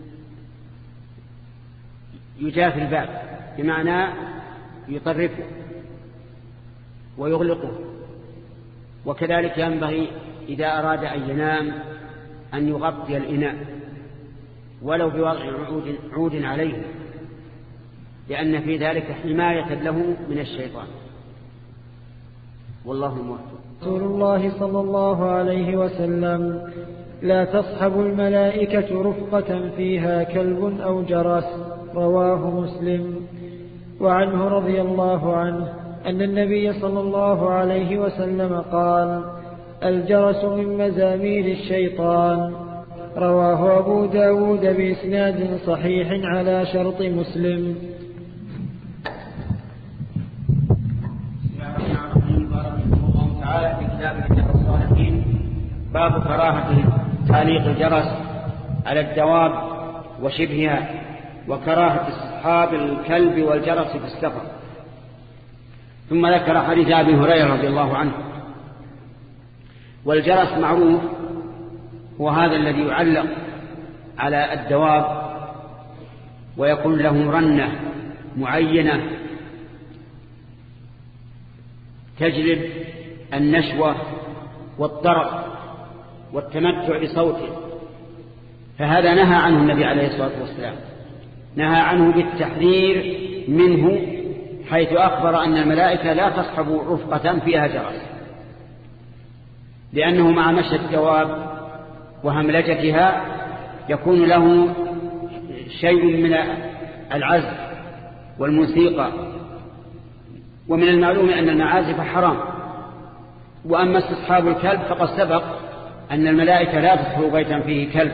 [SPEAKER 1] يجافي الباب، بمعنى يطرفه ويغلقه. وكذلك ينبغي إذا أراد أن ينام أن يغطي الإناء ولو بوضع عود, عود عليه، لأن في ذلك حماية له من الشيطان. والله الموفق.
[SPEAKER 2] رسول الله صلى الله عليه وسلم: لا تصحب الملائكة رفقة فيها كلب أو جرس. رواه مسلم. وعنه رضي الله عنه أن النبي صلى الله عليه وسلم قال: الجرس من مزامير الشيطان. رواه أبو داود بإسناد صحيح على شرط مسلم.
[SPEAKER 1] تعالى في كتاب رياض الصالحين باب كراهة تعليق الجرس على الدواب وشبهها، وكراهة استصحاب الكلب والجرس في السفر. ثم ذكر حديث أبي هريرة رضي الله عنه. والجرس معروف هو هذا الذي يعلق على الدواب ويكون له رنة معينة تجلب النشوة والطرب والتمتع بصوته، فهذا نهى عنه النبي عليه الصلاة والسلام، نهى عنه بالتحذير منه، حيث أخبر أن الملائكة لا تصحب رفقة فيها جرس، لأنه مع مشي الدواب وهملجتها يكون له شيء من العزف والموسيقى، ومن المعلوم أن المعازف حرام. وأما استصحاب الكلب فقد سبق أن الملائكة لا تدخل بيتا فيه كلب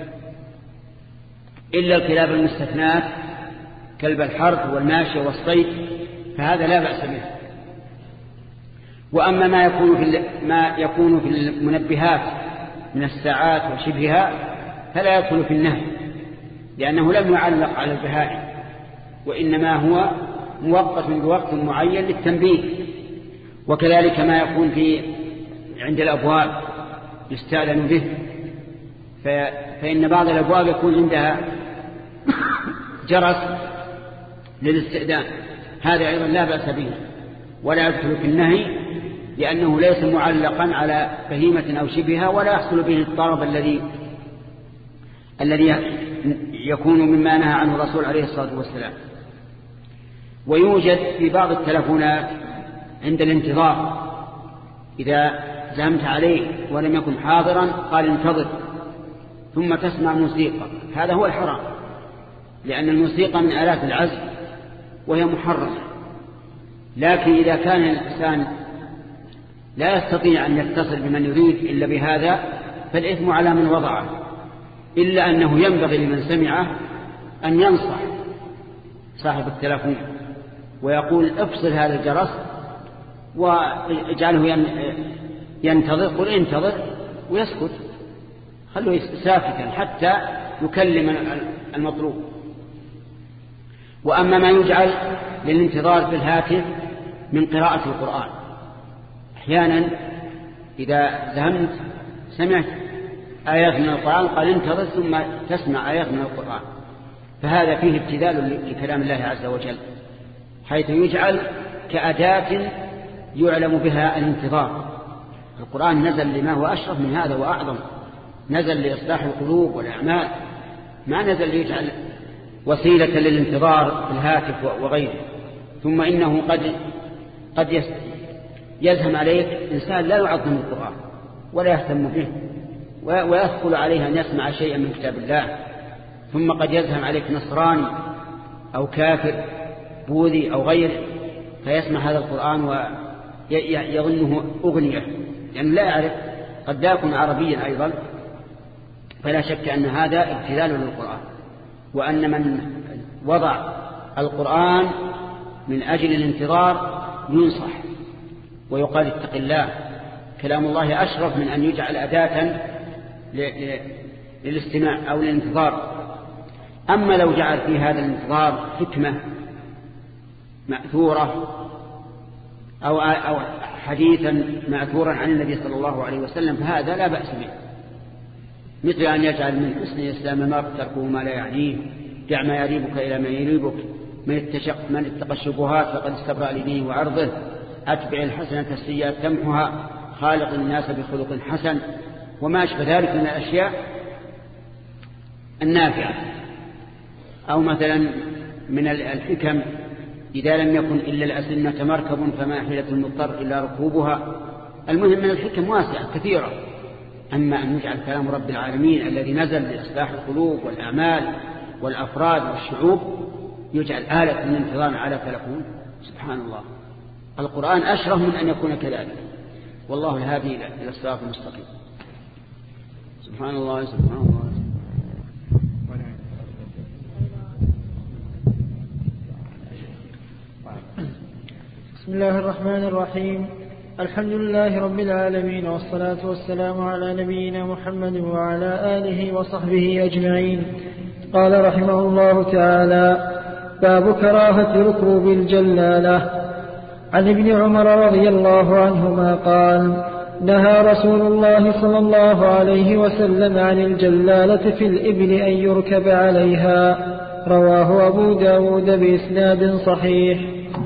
[SPEAKER 1] إلا الكلاب المستثنات كلب الحرث والماشية والصيد، فهذا لا بأس به. وأما ما يكون في ما يكون في المنبهات من الساعات وشبهها فلا يدخل في النهي، لأنه لم يعلق على البهائم، وإنما هو موقت بوقت معين للتنبيه. وكذلك ما يكون في عند الأبواب يستأذن به، فإن بعض الأبواب يكون عندها جرس للاستئذان، هذا أيضا لا بأس به ولا يدخل في النهي، لأنه ليس معلقا على بهيمة أو شبهها، ولا يحصل به الطرب الذي الذي يكون مما نهى عنه الرسول عليه الصلاة والسلام. ويوجد في بعض التلفونات عند الانتظار إذا زهمت عليه ولم يكن حاضرا قال انتظر، ثم تسمع موسيقى، هذا هو الحرام، لأن الموسيقى من آلات العزف وهي محرمة. لكن إذا كان الإنسان لا يستطيع أن يتصل بمن يريد إلا بهذا فالإثم على من وضعه، إلا أنه ينبغي لمن سمعه أن ينصح صاحب التلفون ويقول افصل هذا الجرس واجعله ينتظر، قل انتظر ويسكت، خلوه ساكتا حتى يكلم المطلوب. وأما ما يجعل للانتظار في الهاتف من قراءة القرآن، أحيانا إذا ذهمت سمعت آيات من القرآن قال انتظر ثم تسمع آيات من القرآن، فهذا فيه ابتذال لكلام الله عز وجل، حيث يجعل كأداة يعلم بها الانتظار. القرآن نزل لما هو أشرف من هذا وأعظم، نزل لإصلاح القلوب والأعمال، ما نزل ليجعل وسيلة للانتظار في الهاتف وغيره. ثم إنه قد قد يزهم عليك إنسان لا يعظم القرآن ولا يهتم به ويثقل عليه أن يسمع شيئا من كتاب الله، ثم قد يزهم عليك نصراني أو كافر بوذي أو غيره فيسمع هذا القرآن ويظنه أغنية، لأنه يعني لا يعرف، قد لا يكون عربيا أيضا، فلا شك أن هذا ابتذال للقرآن. وأن من وضع القرآن من أجل الانتظار ينصح ويقال اتق الله. كلام الله أشرف من أن يجعل أداة للاستماع أو للانتظار. أما لو جعل في هذا الانتظار حكمة مأثورة أو أو حديثا مأثورا عن النبي صلى الله عليه وسلم فهذا لا بأس به، مثل أن يجعل من حسن الإسلام ما تركه ما لا يعنيه، دع ما يريبك إلى ما يريبك، من اتشق من اتقى الشبهات فقد استبرأ لدينه وعرضه، أتبع الحسنة السيئة تمحها، خالق الناس بخلق حسن، وما أشبه ذلك من الأشياء النافعة. أو مثلا من الحكم إذا لم يكن إلا الأسنة مركب فما حيلة المضطر إلا ركوبها. المهم من الحكم واسعة كثيرة. أما أن يجعل كلام رب العالمين الذي نزل لإصلاح القلوب والأعمال والأفراد والشعوب يجعل آلة من انتظام على فلكون، سبحان الله. القرآن أشرف من أن يكون كذلك، والله الهادي إلى الصراط المستقيم. سبحان الله سبحان الله.
[SPEAKER 2] بسم الله الرحمن الرحيم. الحمد لله رب العالمين، والصلاة والسلام على نبينا محمد وعلى آله وصحبه أجمعين. قال رحمه الله تعالى: باب كراهة ركوب الجلالة. عن ابن عمر رضي الله عنهما قال: نهى رسول الله صلى الله عليه وسلم عن الجلالة في الإبل أن يركب عليها. رواه أبو داود بإسناد صحيح.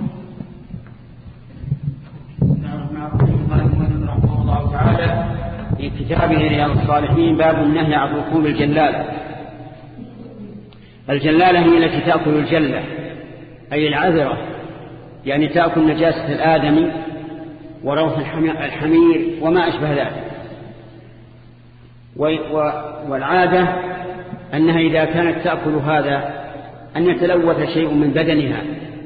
[SPEAKER 1] في كتابه رياض الصالحين باب النهي عن ركوب الجلالة. الجلالة هي التي تأكل الجلة، أي العذرة، يعني تأكل نجاسة الآدمي وروث الحمير وما أشبه ذلك. والعادة أنها إذا كانت تأكل هذا أن يتلوث شيء من بدنها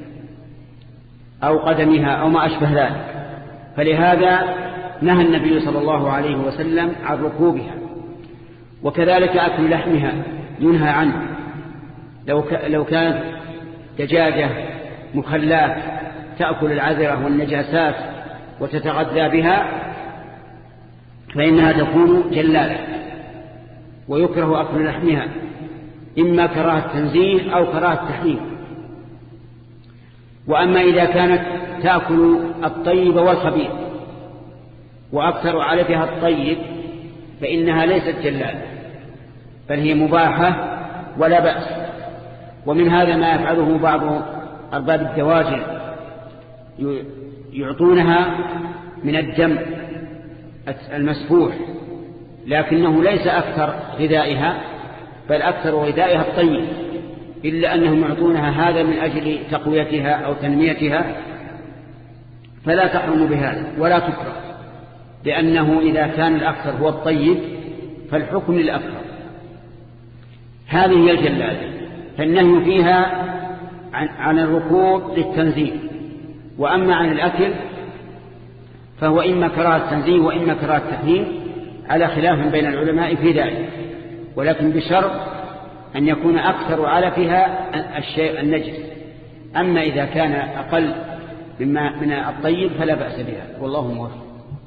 [SPEAKER 1] أو قدمها أو ما أشبه ذلك، فلهذا نهى النبي صلى الله عليه وسلم عن ركوبها. وكذلك أكل لحمها ينهى عنه. لو لو كانت دجاجة مخلات تأكل العذرة والنجاسات وتتغذى بها فإنها تكون جلالة، ويكره أكل لحمها إما كراهة تنزيه أو كراهة تحريم. وأما إذا كانت تأكل الطيب والخبيث وأكثر علفها الطيب فإنها ليست جلالة، بل هي مباحة ولا بأس. ومن هذا ما يفعله بعض أرباب الدواجن، يعطونها من الدم المسفوح، لكنه ليس أكثر غذائها، بل أكثر غذائها الطيب، إلا أنهم يعطونها هذا من أجل تقويتها أو تنميتها، فلا تحرم بهذا ولا تكره، لأنه إذا كان الأكثر هو الطيب فالحكم للأكثر. هذه هي الجلالة. فالنهي فيها عن, عن الركوب للتنزيه، وأما عن الأكل فهو إما كراهة تنزيه وإما كراهة تحريم، على خلاف بين العلماء في ذلك، ولكن بشرط أن يكون أكثر علفها الشيء النجس. أما إذا كان أقل مما من الطيب فلا بأس بها، والله موفق.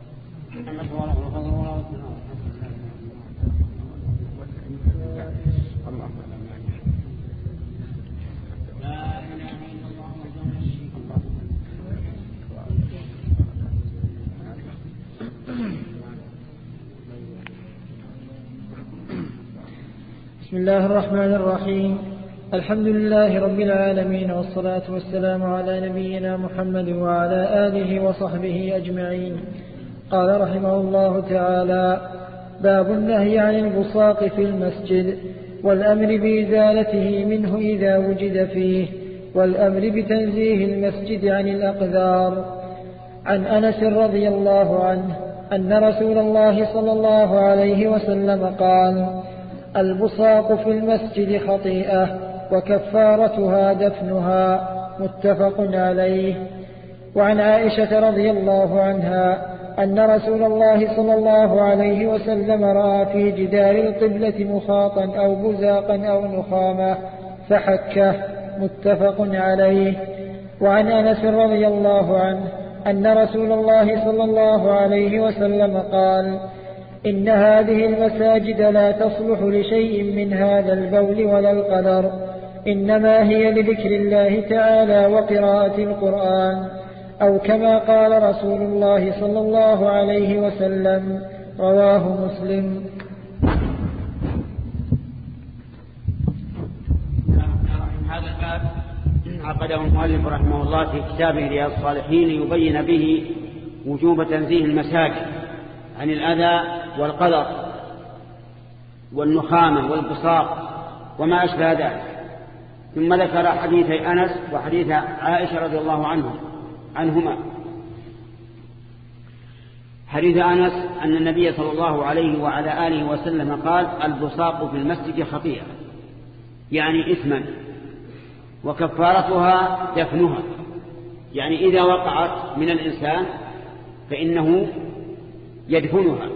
[SPEAKER 2] بسم الله الرحمن الرحيم. الحمد لله رب العالمين، والصلاة والسلام على نبينا محمد وعلى آله وصحبه أجمعين. قال رحمه الله تعالى: باب النهي عن البصاق في المسجد، والأمر بإزالته منه إذا وجد فيه، والأمر بتنزيه المسجد عن الأقذار. عن أنس رضي الله عنه أن رسول الله صلى الله عليه وسلم قال: البصاق في المسجد خطيئة وكفارتها دفنها. متفق عليه. وعن عائشة رضي الله عنها أن رسول الله صلى الله عليه وسلم رأى في جدار القبلة مخاطا أو بزاقا أو نخامة فحكه، متفق عليه. وعن أنس رضي الله عنه أن رسول الله صلى الله عليه وسلم قال: إن هذه المساجد لا تصلح لشيء من هذا البول ولا القدر، إنما هي لذكر الله تعالى وقراءة القرآن، أو كما قال رسول الله صلى الله عليه وسلم. رواه مسلم.
[SPEAKER 1] هذا الباب عقده المؤلف رحمه الله في كتابه رياض الصالحين ليبين به وجوب تنزيه المساجد عن الأذى والقدر والنخامة والبصاق وما أشبه ذلك. ثم ذكر حديثي أنس وحديث عائشة رضي الله عنهم عنهما. حديث أنس أن النبي صلى الله عليه وعلى آله وسلم قال: البصاق في المسجد خطيئة، يعني إثما، وكفارتها دفنها، يعني إذا وقعت من الإنسان فإنه يدفنها.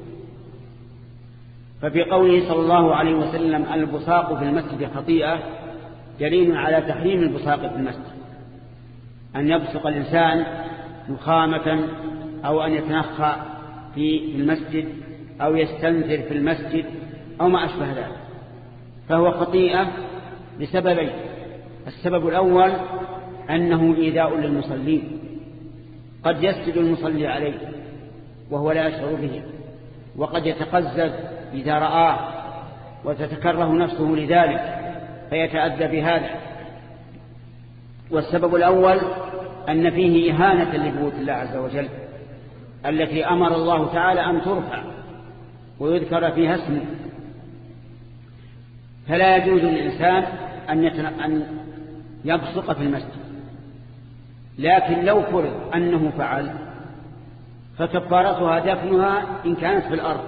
[SPEAKER 1] ففي قوله صلى الله عليه وسلم البصاق في المسجد خطيئة دليل على تحريم البصاق في المسجد، أن يبصق الإنسان نخامة أو أن يتنخى في المسجد أو يستنزر في المسجد أو ما أشبه ذلك، فهو خطيئة لسببين: السبب الأول أنه إيذاء للمصلين، قد يسجد المصلي عليه وهو لا يشعر به، وقد يتقزز إذا رآه وتتكره نفسه لذلك فيتأذى بهذا. والسبب الأول أن فيه إهانة لبيوت الله عز وجل التي أمر الله تعالى أن ترفع ويذكر فيها اسمه، فلا يجوز للإنسان أن يبصق في المسجد. لكن لو فرض أنه فعل فكفارتها دفنها إن كانت في الأرض،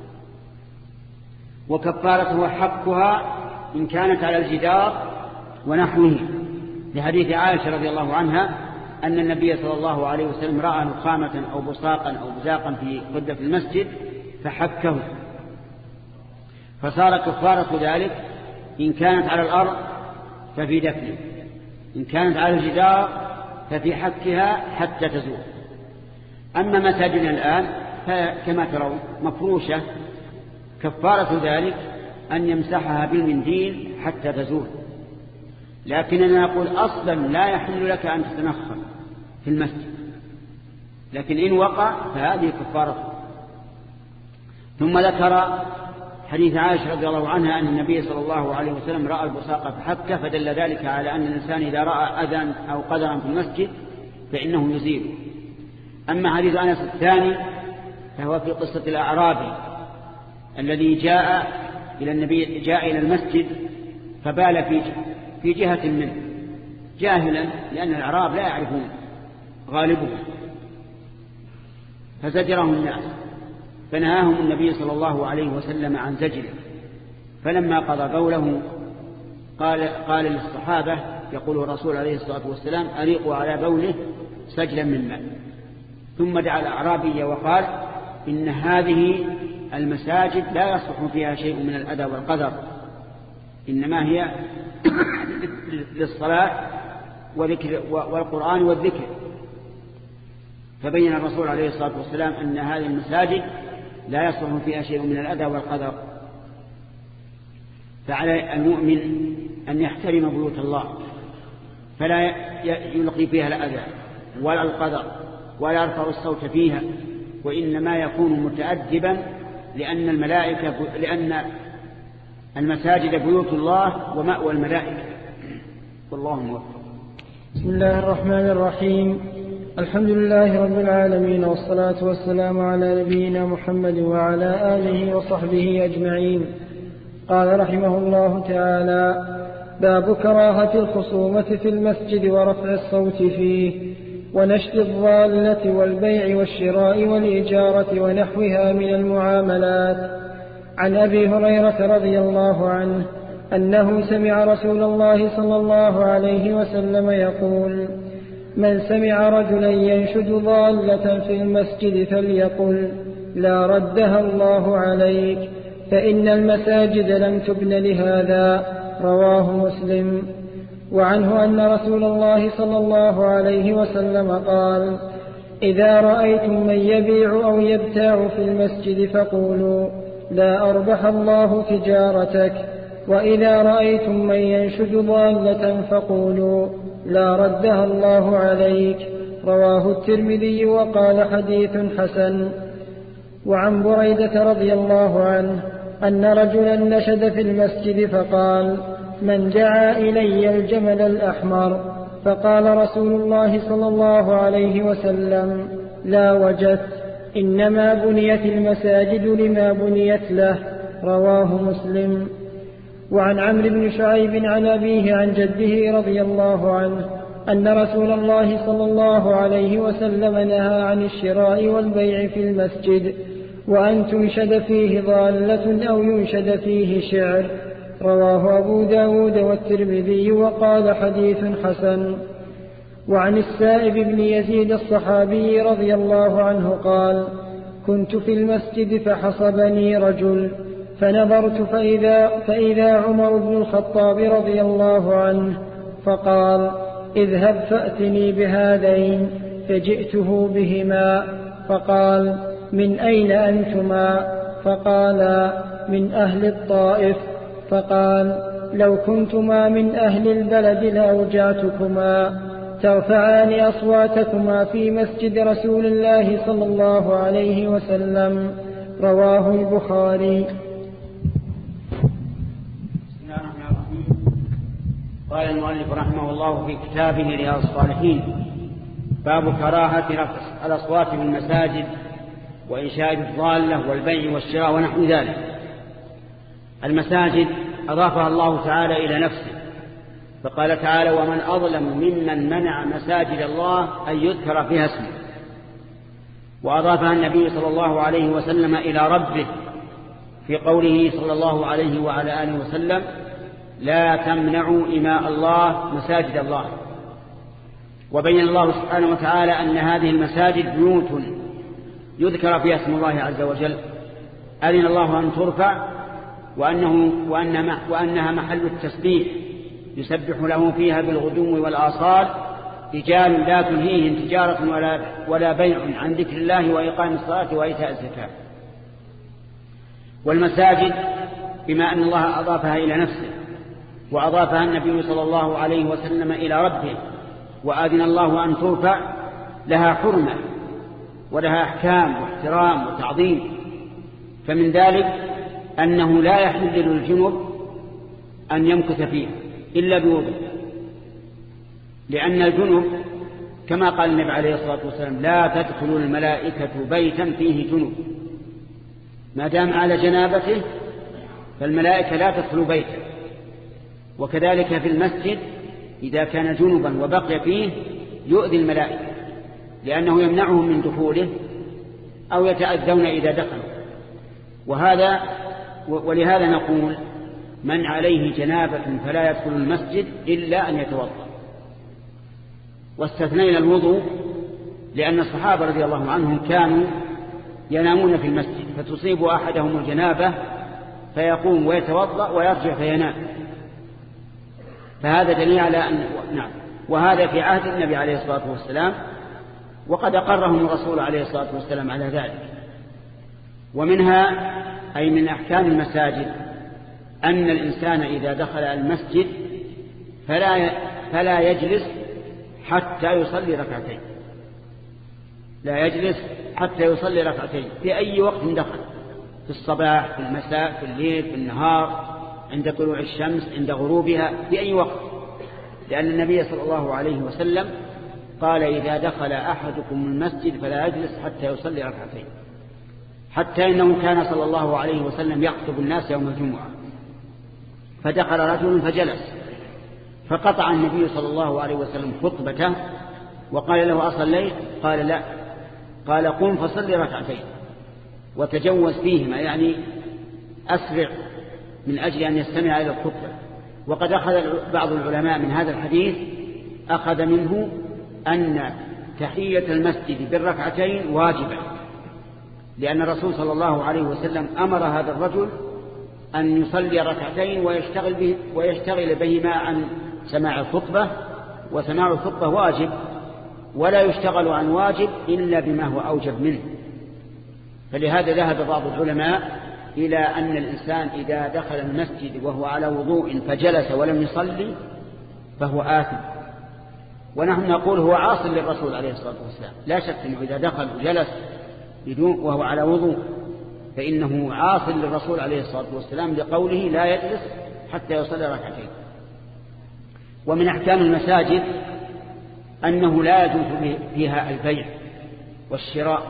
[SPEAKER 1] وكفارتها حقها إن كانت على الجدار ونحوه، لحديث عائشة رضي الله عنها أن النبي صلى الله عليه وسلم رأى نخامة أو بصاقا أو بزاقا في قدة المسجد فحكه، فصار كفارة ذلك إن كانت على الأرض ففي دفنه، إن كانت على الجدار ففي حكها حتى تزول. أما مساجدنا الآن فكما ترون مفروشة، كفارة ذلك أن يمسحها بالمنديل حتى تزول. لكننا نقول أصلا لا يحل لك أن تتنخل في المسجد، لكن إن وقع فهذه كفارة. ثم ذكر حديث عائشة رضي الله عنها أن النبي صلى الله عليه وسلم رأى البصاق فحكه، فدل ذلك على أن الإنسان إذا رأى أذى أو قدرا في المسجد فإنه يزيله. أما حديث أنس الثاني فهو في قصة الأعرابي الذي جاء إلى النبي جاء إلى المسجد فبال في في جهة منه جاهلا، لأن الأعراب لا يعرفون غالبهم، فزجرهم الناس فنهاهم النبي صلى الله عليه وسلم عن زجره. فلما قضى قوله قال قال للصحابة يقول الرسول عليه الصلاة والسلام: أريقوا على بوله سجلا من ماء. ثم دعا الأعرابي وقال: إن هذه المساجد لا يصلح فيها شيء من الأذى والقدر، إنما هي للصلاة وذكر والقرآن والذكر. فبين الرسول عليه الصلاة والسلام أن هذه المساجد لا يصلح فيها شيء من الأذى والقدر. فعلى المؤمن أن يحترم بيوت الله فلا يلقي فيها الأذى ولا القدر ولا يرفع الصوت فيها، وإنما يكون متأدبا، لأن الملائكة لأن المساجد بيوت الله ومأوى الملائكة. والله موفق.
[SPEAKER 2] بسم الله الرحمن الرحيم. الحمد لله رب العالمين، والصلاة والسلام على نبينا محمد وعلى آله وصحبه أجمعين. قال رحمه الله تعالى: باب كراهة الخصومة في المسجد ورفع الصوت فيه ونشد الضالة والبيع والشراء والإجارة ونحوها من المعاملات. عن أبي هريرة رضي الله عنه أنه سمع رسول الله صلى الله عليه وسلم يقول: من سمع رجلا ينشد ضالة في المسجد فليقل: لا ردها الله عليك، فإن المساجد لم تبن لهذا. رواه مسلم. وعنه أن رسول الله صلى الله عليه وسلم قال: إذا رأيتم من يبيع أو يبتاع في المسجد فقولوا: لا أربح الله تجارتك. وإذا رأيتم من ينشد ضالة فقولوا: لا ردها الله عليك. رواه الترمذي وقال: حديث حسن. وعن بريدة رضي الله عنه أن رجلا نشد في المسجد فقال: من جعى إلي الجمل الأحمر؟ فقال رسول الله صلى الله عليه وسلم: لا وجدت، إنما بنيت المساجد لما بنيت له. رواه مسلم. وعن عمرو بن شعيب عن أبيه عن جده رضي الله عنه أن رسول الله صلى الله عليه وسلم نهى عن الشراء والبيع في المسجد، وأن تنشد فيه ضالة أو ينشد فيه شعر. رواه أبو داود والترمذي وقال: حديث حسن. وعن السائب بن يزيد الصحابي رضي الله عنه قال: كنت في المسجد فحصبني رجل، فنظرت فإذا, فإذا عمر بن الخطاب رضي الله عنه، فقال: اذهب فأتني بهذين. فجئته بهما، فقال: من أين أنتما؟ فقالا: من أهل الطائف. فقال: لو كنتما من أهل البلد لأوجعتكما، ترفعان أصواتكما في مسجد رسول الله صلى الله عليه وسلم. رواه البخاري.
[SPEAKER 1] قال المؤلف رحمه الله في كتابه رياض الصالحين: باب كراهة رفع الأصوات في المساجد وإنشاء الضالة والبيع والشراء ونحو ذلك. المساجد أضافها الله تعالى إلى نفسه، فقال تعالى: ومن أظلم ممن منع مساجد الله أن يذكر فيها اسمه. وأضافها النبي صلى الله عليه وسلم إلى ربه في قوله صلى الله عليه وعلى آله وسلم: لا تمنعوا إماء الله مساجد الله. وبين الله سبحانه وتعالى أن هذه المساجد بيوت يذكر فيها اسم الله عز وجل، أذن الله أن ترفع، وأنه وأن وأنها محل التسبيح يسبح له فيها بالغدو والآصال رجال لا تلهيهم تجارة ولا, ولا بيع عن ذكر الله وإقام الصلاة وإيتاء الزكاة. والمساجد بما أن الله أضافها إلى نفسه وأضافها النبي صلى الله عليه وسلم إلى ربه وأذن الله أن ترفع، لها حرمة ولها أحكام واحترام وتعظيم. فمن ذلك أنه لا يحل للجنب أن يمكث فيها إلا بوضوء، لأن الجنب كما قال النبي عليه الصلاة والسلام: لا تدخل الملائكة بيتا فيه جنب. ما دام على جنابته فالملائكة لا تدخل بيتا. وكذلك في المسجد إذا كان جنبا وبقي فيه يؤذي الملائكة، لأنه يمنعهم من دخوله أو يتأذون إذا دخلوا. وهذا ولهذا نقول: من عليه جنابة فلا يدخل المسجد إلا أن يتوضأ. واستثنينا الوضوء لأن الصحابة رضي الله عنهم كانوا ينامون في المسجد فتصيب أحدهم الجنابة فيقوم ويتوضأ ويرجع فينام، فهذا دليل على أن نعم. وهذا في عهد النبي عليه الصلاة والسلام، وقد أقرهم الرسول عليه الصلاة والسلام على ذلك. ومنها أي من أحكام المساجد أن الإنسان إذا دخل المسجد فلا فلا يجلس حتى يصلي ركعتين، لا يجلس حتى يصلي ركعتين في أي وقت دخل، في الصباح، في المساء، في الليل، في النهار، عند طلوع الشمس، عند غروبها، في أي وقت، لأن النبي صلى الله عليه وسلم قال: إذا دخل أحدكم المسجد فلا يجلس حتى يصلي ركعتين. حتى إنه كان صلى الله عليه وسلم يخطب الناس يوم الجمعة، فدخل رجل فجلس، فقطع النبي صلى الله عليه وسلم خطبته وقال له: أصليت؟ قال: لا. قال: قم فصلي ركعتين وتجوز فيهما، يعني أسرع من أجل أن يستمع إلى الخطبة. وقد أخذ بعض العلماء من هذا الحديث أخذ منه أن تحية المسجد بالركعتين واجبة، لأن الرسول صلى الله عليه وسلم أمر هذا الرجل أن يصلي ركعتين ويشتغل, به ويشتغل بهما عن سماع الخطبة، وسماع الخطبة واجب، ولا يشتغل عن واجب إلا بما هو أوجب منه. فلهذا ذهب بعض العلماء إلى أن الإنسان إذا دخل المسجد وهو على وضوء فجلس ولم يصلي فهو آثم، ونحن نقول هو عاص للرسول عليه الصلاة والسلام. لا شك أنه إذا دخل وجلس بدون وهو على وضوء فإنه عاص للرسول عليه الصلاة والسلام لقوله لا يجلس حتى يصلي ركعتين. ومن أحكام المساجد أنه لا يجوز فيها البيع والشراء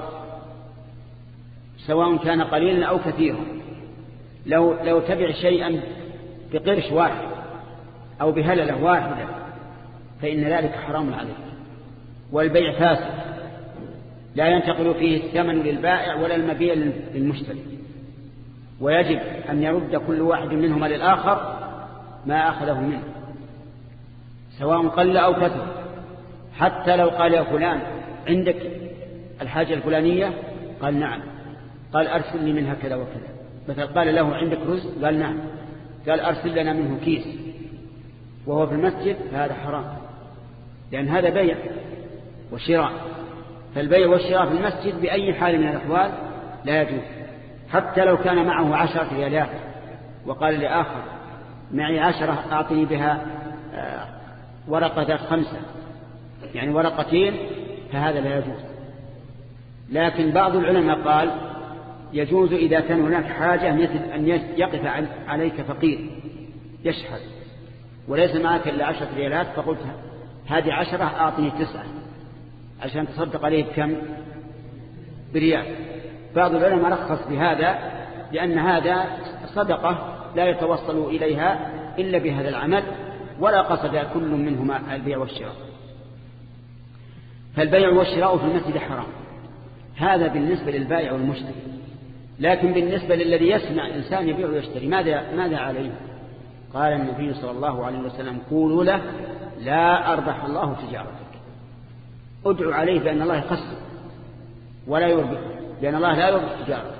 [SPEAKER 1] سواء كان قليلا أو كثيرا. لو, لو تبع شيئا بقرش واحد أو بهللة واحدة فإن ذلك حرام عليك، والبيع فاسد لا ينتقل فيه الثمن للبائع ولا المبيع للمشتري، ويجب أن يرد كل واحد منهما للآخر ما أخذه منه سواء قل أو كثر. حتى لو قال يا فلان عندك الحاجة الفلانية؟ قال نعم. قال أرسل لي منها كذا وكذا. مثل قال له عندك رز؟ قال نعم. قال أرسل لنا منه كيس، وهو في المسجد، فهذا حرام، لأن هذا بيع وشراء. فالبيع والشراء في المسجد بأي حال من الأحوال لا يجوز، حتى لو كان معه عشرة ريالات وقال لآخر معي عشرة أعطني بها ورقة خمسة، يعني ورقتين، فهذا لا يجوز. لكن بعض العلماء قال يجوز إذا كان هناك حاجة مثل أن يقف عليك فقير يشحذ وليس معك إلا عشرة ريالات، فقلت هذه عشرة أعطني تسعة عشان تصدق عليه بكم؟ بريال. بعض العلماء رخص بهذا لأن هذا صدقة لا يتوصل إليها إلا بهذا العمل، ولا قصد كل منهما البيع والشراء. فالبيع والشراء في المسجد حرام، هذا بالنسبة للبائع والمشتري. لكن بالنسبة للذي يسمع إنسان يبيع ويشتري ماذا, ماذا عليه؟ قال النبي صلى الله عليه وسلم قولوا له لا أربح الله تجارتك. ادعوا عليه بأن الله يقسم ولا يربح، لأن الله لا يربح تجارته.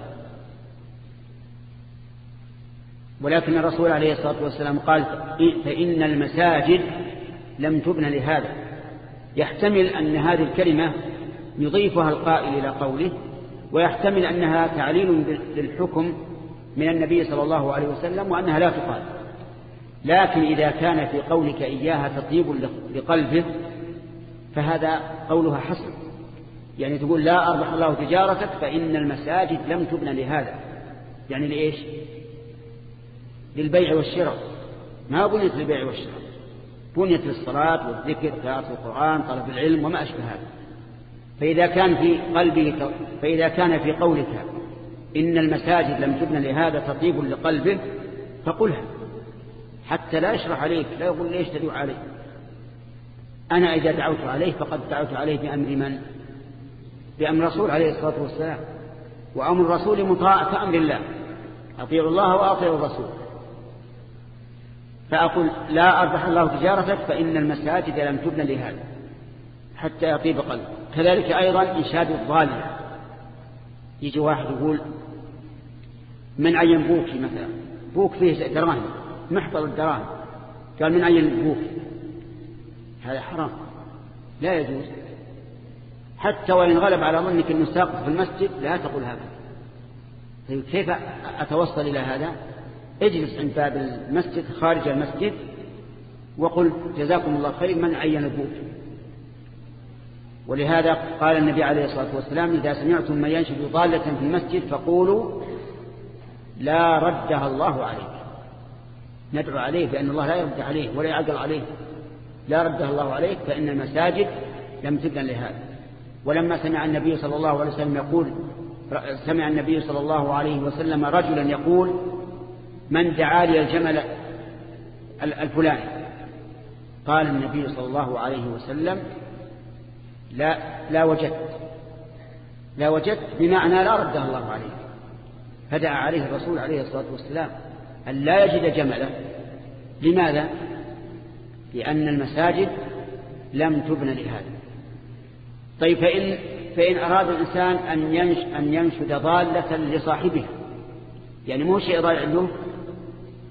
[SPEAKER 1] ولكن الرسول عليه الصلاة والسلام قال فإن المساجد لم تبن لهذا. يحتمل أن هذه الكلمة يضيفها القائل إلى قوله، ويحتمل أنها تعليل للحكم من النبي صلى الله عليه وسلم وأنها لا تقال. لكن إذا كان في قولك إياها تطيب لقلبه فهذا قولها حسن، يعني تقول لا أربح الله تجارتك فإن المساجد لم تبن لهذا، يعني لإيش؟ للبيع والشراء، ما بنيت للبيع والشراء، بنيت للصلاة والذكر قراءة القرآن طلب العلم وما أشبه هذا. فإذا كان في قلبك فإذا كان في قولك إن المساجد لم تبن لهذا تطيب لقلبه فقلها حتى لا يشرح عليك، لا يقول ليش تدعو عليه. أنا إذا دعوت عليه فقد دعوت عليه بأمر من؟ بأمر رسول عليه الصلاة والسلام، وأمر الرسول مطاع كأمر الله، أطيعوا الله وأطيعوا الرسول. فأقول لا أربح الله تجارتك فإن المساجد لم تبن لهذا حتى يطيب قلبه. كذلك أيضا إنشاد الضالة، يجي واحد يقول من عين بوكي مثلا، بوك فيه دراهم محفظ الدراهم، قال من عين بوكي، هذا حرام لا يجوز. حتى وإن غلب على ظنك أنه ساقط في المسجد لا تقول هذا. طيب كيف أتوصل إلى هذا؟ اجلس عند باب المسجد خارج المسجد وقل جزاكم الله خير من عين بوك. ولهذا قال النبي عليه الصلاة والسلام إذا سمعتم من ينشد ضالة في المسجد فقولوا لا ردها الله عليك. ندعو عليه بأن الله لا يرد عليه ولا يعقل عليه، لا ردها الله عليك فإن المساجد لم تبن لهذا. ولما سمع النبي صلى الله عليه وسلم يقول سمع النبي صلى الله عليه وسلم رجلا يقول من دعا لي الجمل الفلاني، قال النبي صلى الله عليه وسلم لا لا وجدت لا وجدت بمعنى لا ردها الله عليه. فدعا عليه الرسول عليه الصلاة والسلام أن لا يجد جمله. لماذا؟ لأن المساجد لم تبن لهذا. طيب فإن, فإن أراد الإنسان أن, ينش أن ينشد ضالة لصاحبه، يعني مو شيء ضائع له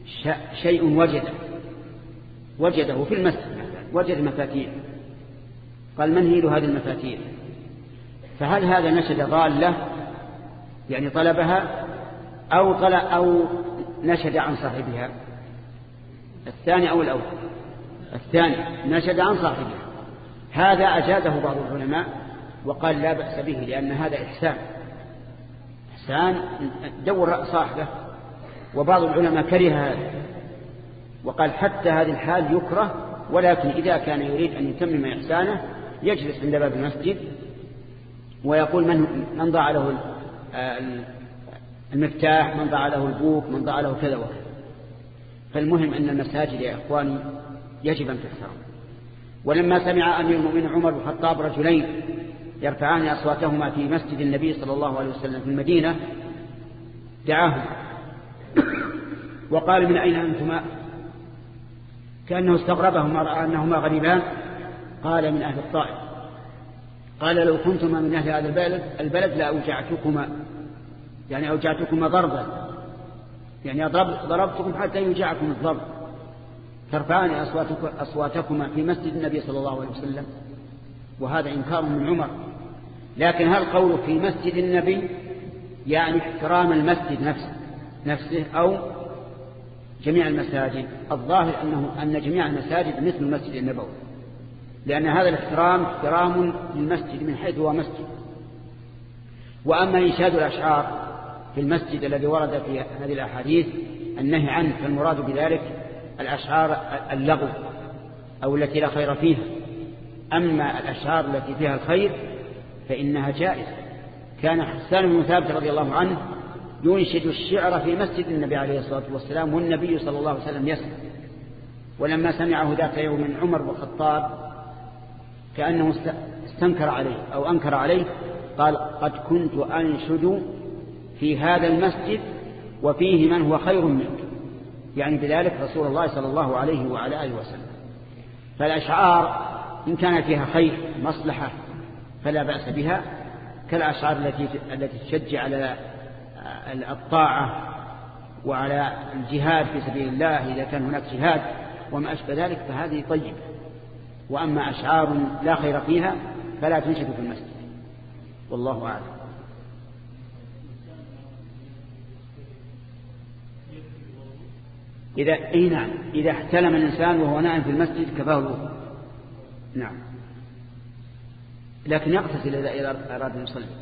[SPEAKER 1] شيء وجده وجده في المسجد، وجد مفاتيح، قال من هي له هذه المفاتيح؟ فهل هذا نشد ضالة يعني طلبها أو طلب أو نشد عن صاحبها؟ الثاني أو الأول؟ الثاني، نشد عن صاحبها. هذا أجازه بعض العلماء وقال لا بأس به، لأن هذا إحسان إحسان دور صاحبه. وبعض العلماء كره هذا وقال حتى هذه الحال يكره، ولكن إذا كان يريد أن يتمم إحسانه يجلس عند باب المسجد ويقول من من ضاع له المفتاح، من ضاع له البوك، من ضاع له كذا وكذا. فالمهم أن المساجد يا إخواني يجب أن تحترم. ولما سمع أمير المؤمنين عمر بن الخطاب رجلين يرفعان أصواتهما في مسجد النبي صلى الله عليه وسلم في المدينة دعاهم وقال من أين أنتما؟ كأنه استغربهم ورأى أنهما غريبان. قال من أهل الطائف. قال لو كنتما من أهل هذا البلد البلد لأوجعتكما، يعني أوجعتكما ضربا، يعني ضربتكم حتى يوجعكم الضرب، ترفعان أصواتكما في مسجد النبي صلى الله عليه وسلم. وهذا إنكار من عمر. لكن هل قوله في مسجد النبي يعني احترام المسجد نفسه نفسه أو جميع المساجد؟ الظاهر أنه أن جميع المساجد مثل المسجد النبوي، لأن هذا الاحترام احترام للمسجد من حيث هو مسجد. وأما إنشاد الأشعار في المسجد الذي ورد في هذه الأحاديث النهي عنه، فالمراد بذلك الأشعار اللغو أو التي لا خير فيها. أما الأشعار التي فيها الخير فإنها جائزة. كان حسان بن ثابت رضي الله عنه ينشد الشعر في مسجد النبي عليه الصلاة والسلام والنبي صلى الله عليه وسلم يسمع. ولما سمعه ذاك يوم من عمر بن الخطاب كأنه استنكر عليه أو أنكر عليه، قال قد كنت أنشد في هذا المسجد وفيه من هو خير منك، يعني بذلك رسول الله صلى الله عليه وعلى آله وسلم. فالأشعار إن كان فيها خير مصلحة فلا بأس بها، كالأشعار التي التي تشجع على الطاعة وعلى الجهاد في سبيل الله إذا كان هناك جهاد وما أشبه ذلك فهذه طيبة. وأما أشعار لا خير فيها فلا تنشد في المسجد، والله أعلم. إذا إيه نعم إذا احتلم الإنسان وهو نائم في المسجد كفاه الوضوء، نعم، لكن يغتسل إذا أراد أن يصلي.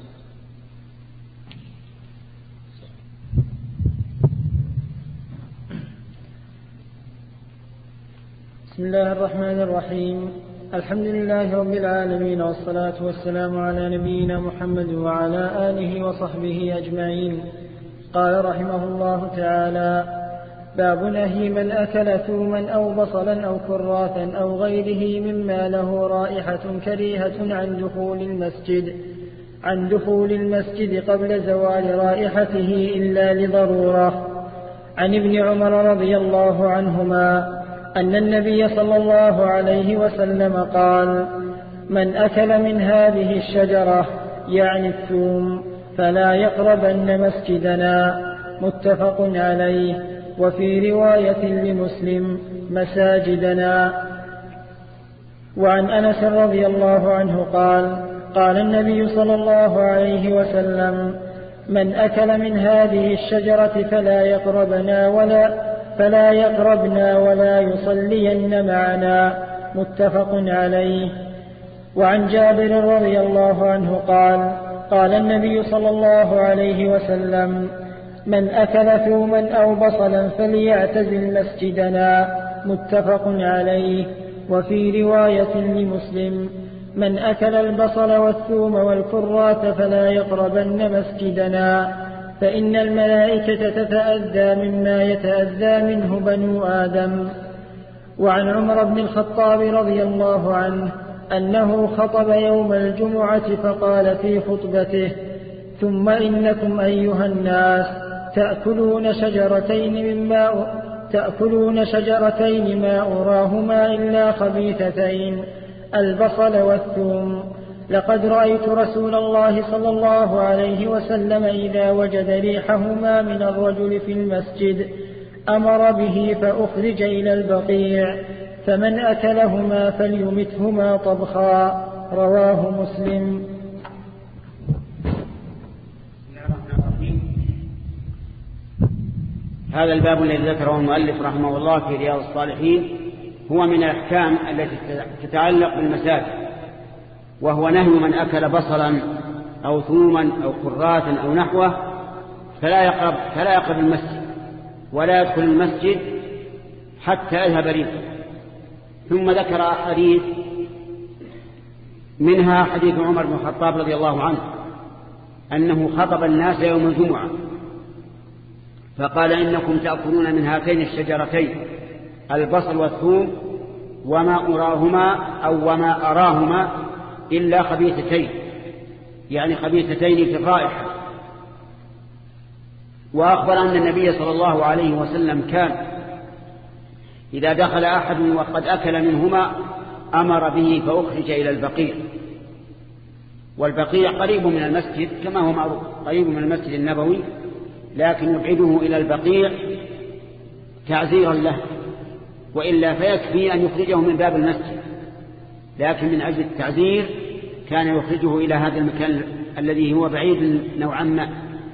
[SPEAKER 2] بسم الله الرحمن الرحيم. الحمد لله رب العالمين، والصلاة والسلام على نبينا محمد وعلى آله وصحبه أجمعين. قال رحمه الله تعالى: باب نهي من أكل ثوما أو بصلا أو كراثا أو غيره مما له رائحة كريهة عن دخول المسجد عن دخول المسجد قبل زوال رائحته إلا لضرورة. عن ابن عمر رضي الله عنهما أن النبي صلى الله عليه وسلم قال: من أكل من هذه الشجرة يعني الثوم فلا يقربن مسجدنا. متفق عليه. وفي رواية لمسلم: مساجدنا. وعن أنس رضي الله عنه قال: قال النبي صلى الله عليه وسلم: من أكل من هذه الشجرة فلا يقربنا ولا فلا يقربنا ولا يصلين معنا. متفق عليه. وعن جابر رضي الله عنه قال: قال النبي صلى الله عليه وسلم: من أكل ثوما أو بصلا فليعتزل مسجدنا. متفق عليه. وفي رواية لمسلم: من أكل البصل والثوم والكراث فلا يقربن مسجدنا، فإن الملائكة تتأذى مما يتأذى منه بنو آدم. وعن عمر بن الخطاب رضي الله عنه أنه خطب يوم الجمعة فقال في خطبته: ثم إنكم أيها الناس تأكلون شجرتين مما تأكلون شجرتين ما أراهما إلا خبيثتين، البصل والثوم. لقد رأيت رسول الله صلى الله عليه وسلم إذا وجد ريحهما من الرجل في المسجد أمر به فأخرج إلى البقيع، فمن أكلهما فليمتهما طبخا. رواه مسلم.
[SPEAKER 1] هذا الباب الذي ذكره المؤلف رحمه الله في رياض الصالحين هو من الأحكام التي تتعلق بالمساجد، وهو نهي من أكل بصلا أو ثوما أو كراثا أو نحوه فلا يقرب, فلا يقرب المسجد ولا يدخل المسجد حتى يذهب ريحه. ثم ذكر حديث منها حديث عمر بن الخطاب رضي الله عنه أنه خطب الناس يوم الجمعة فقال إنكم تأكلون من هاتين الشجرتين البصل والثوم وما أراهما أو وما أراهما إلا خبيثتين، يعني خبيثتين في الرائحة. وأخبر أن النبي صلى الله عليه وسلم كان إذا دخل أحد وقد أكل منهما أمر به فأخرج إلى البقيع، والبقيع قريب من المسجد كما هو معروف، قريب من المسجد النبوي، لكن يبعده إلى البقيع تعزيرا له، وإلا فيكفي أن يخرجه من باب المسجد، لكن من أجل التعزير كان يخرجه إلى هذا المكان الذي هو بعيد نوعا ما.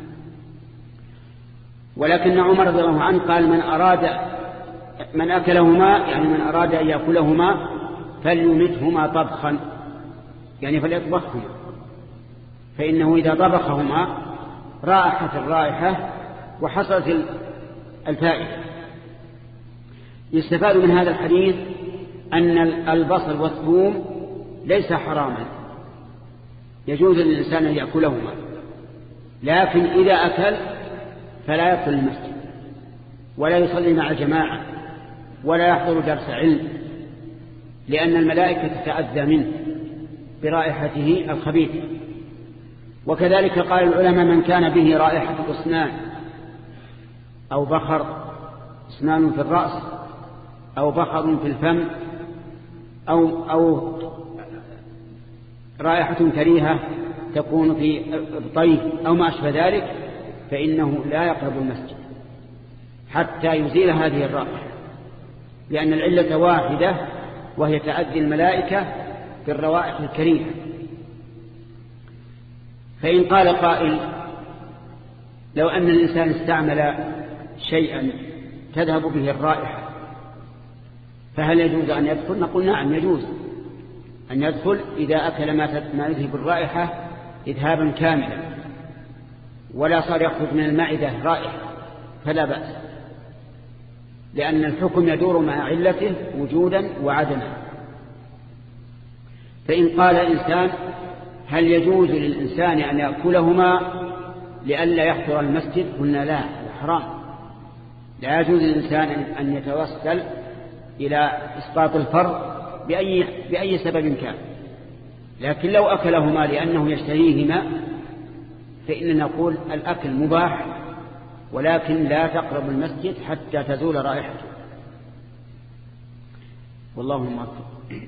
[SPEAKER 1] ولكن عمر رضي الله عنه قال من أراد من أكلهما، يعني من أراد أن يأكلهما فليمتهما طبخا، يعني فليطبخهما، فإنه إذا طبخهما رائحة الرائحة وحصلت الفائدة. يستفاد من هذا الحديث أن البصل والثوم ليس حراما، يجوز للإنسان أن يأكلهما، لكن إذا أكل فلا يدخل المسجد ولا يصلي مع الجماعة ولا يحضر درس علم، لأن الملائكة تتأذى منه برائحته الخبيثة. وكذلك قال العلماء من كان به رائحة أسنان أو بخر، أسنان في الرأس أو بخر في الفم أو, أو رائحة كريهة تكون في الطيف أو ما أشبه ذلك، فإنه لا يقرب المسجد حتى يزيل هذه الرائحة، لأن العلة واحدة وهي تأذي الملائكة بالروائح الكريهة. فإن قال قائل لو أن الإنسان استعمل شيئا تذهب به الرائحة فهل يجوز أن يدخل؟ نقول نعم يجوز أن يدخل إذا أكل ما يذهب الرائحة إذهابا كاملا ولا صار يخرج من المعدة رائحة فلا بأس، لأن الحكم يدور مع علته وجودا وعدما. فإن قال الإنسان هل يجوز للإنسان أن يأكلهما لئلا يحضر المسجد؟ قلنا لا، حرام، لا يجوز للإنسان أن يتوسل إلى إسقاط الفرض بأي, بأي سبب كان، لكن لو أكلهما لأنه يشتهيهما فإننا نقول الأكل مباح، ولكن لا تقرب المسجد حتى تزول رائحته. والله موفق.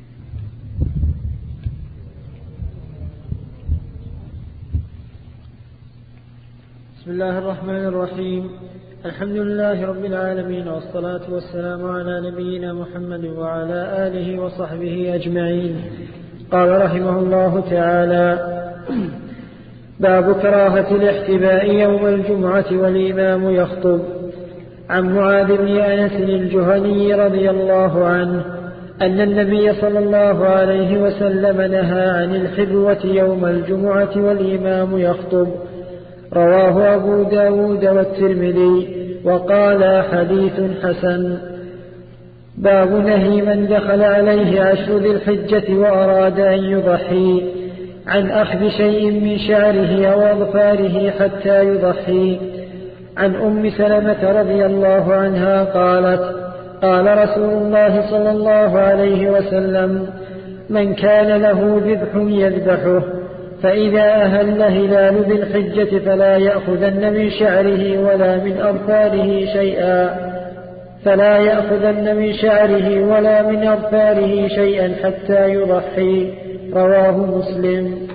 [SPEAKER 2] بسم الله الرحمن الرحيم. الحمد لله رب العالمين، والصلاة والسلام على نبينا محمد وعلى آله وصحبه أجمعين. قال رحمه الله تعالى: باب كراهة الاحتباء يوم الجمعة والإمام يخطب. عن معاذ بن أنس الجهني رضي الله عنه أن النبي صلى الله عليه وسلم نهى عن الحبوة يوم الجمعة والإمام يخطب. رواه أبو داود والترمذي وقال حديث حسن. باب نهي من دخل عليه عشر ذي الحجة وأراد أن يضحي عن أخذ شيء من شعره أو أظفاره حتى يضحي. عن أم سلمة رضي الله عنها قالت: قال رسول الله صلى الله عليه وسلم: من كان له ذبح يذبحه، فإذا أهل هلال ذي الحجة فلا يأخذن من شعره ولا من أظفاره شيئا فلا يأخذن من شعره ولا من أظفاره شيئا حتى يضحي. رواه مسلم.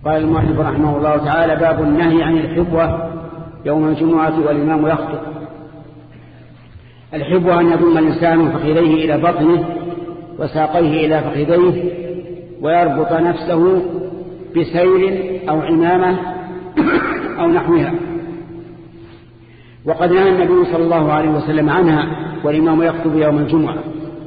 [SPEAKER 1] قال المؤلف رحمه الله تعالى: باب النهي عن الحبوة يوم الجمعة والإمام يخطب. الحبوة أن يضم الإنسان فخذيه إلى بطنه وساقيه إلى فخذيه ويربط نفسه بسير أو عمامة أو نحوها. وقد نهى النبي صلى الله عليه وسلم عنها والإمام يخطب يوم الجمعة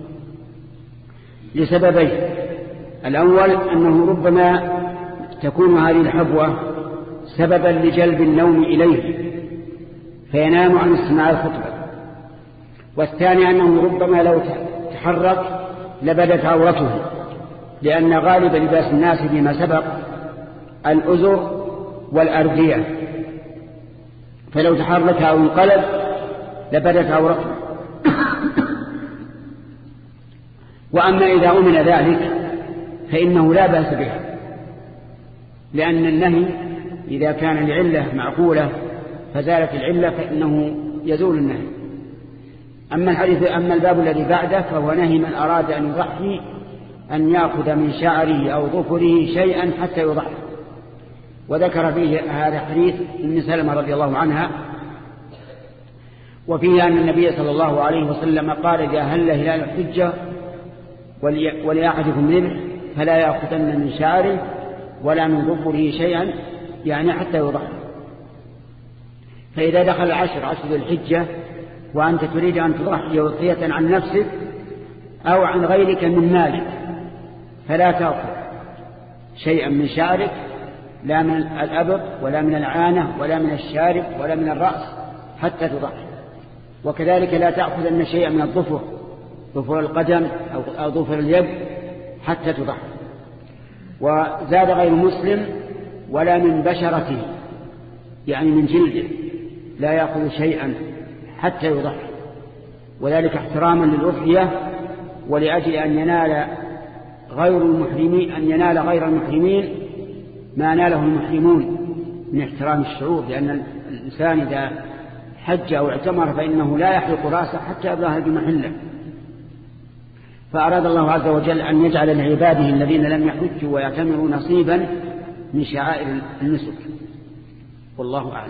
[SPEAKER 1] لسببين: الأول أنه ربما تكون هذه الحبوة سببا لجلب النوم إليه فينام عن استماع الخطبة، والثاني أنه ربما لو تحرك لبدت عورته، لأن غالب لباس الناس فيما سبق الأزر والأردية، فلو تحرك أو انقلب لبدت عورته. وأما إذا أمن ذلك فإنه لا بأس بها، لأن النهي إذا كان لعلة معقولة فزالت العلة فإنه يزول النهي. أما الحديث أما الباب الذي بعده فهو نهي من أراد أن يضحي أن يأخذ من شعره أو ظفره شيئا حتى يضحي، وذكر فيه هذا حديث أم سلمة رضي الله عنها، وفيه أن النبي صلى الله عليه وسلم قال: إذا هل هلال الحجة ولأحدكم منه فلا يأخذن من شعره ولا من ظفره شيئا، يعني حتى يضحي. فإذا دخل العشر عشر الحجة وأنت تريد أن تضحي وصية عن نفسك أو عن غيرك من مالك فلا تأخذ شيئا من شعرك، لا من الأبط ولا من العانة ولا من الشارب ولا من الرأس حتى تضحي. وكذلك لا تأخذن شيئا من الظفر، ظفر القدم أو ظفر اليد حتى تضحي. وزاد غير مسلم: ولا من بشرته، يعني من جلده لا يأخذ شيئا حتى يضحي، وذلك احتراما للأضحية ولأجل أن ينال غير المحرمين أن ينال غير المحرمين ما ناله المحرمون من احترام الشعور، لأن الإنسان إذا حج أو اعتمر فإنه لا يحلق رأسه حتى يبلغ بمحله. فأراد الله عز وجل أن يجعل لعباده الذين لم يحجوا ويعتمروا نصيبا من شعائر النسك، والله أعلم.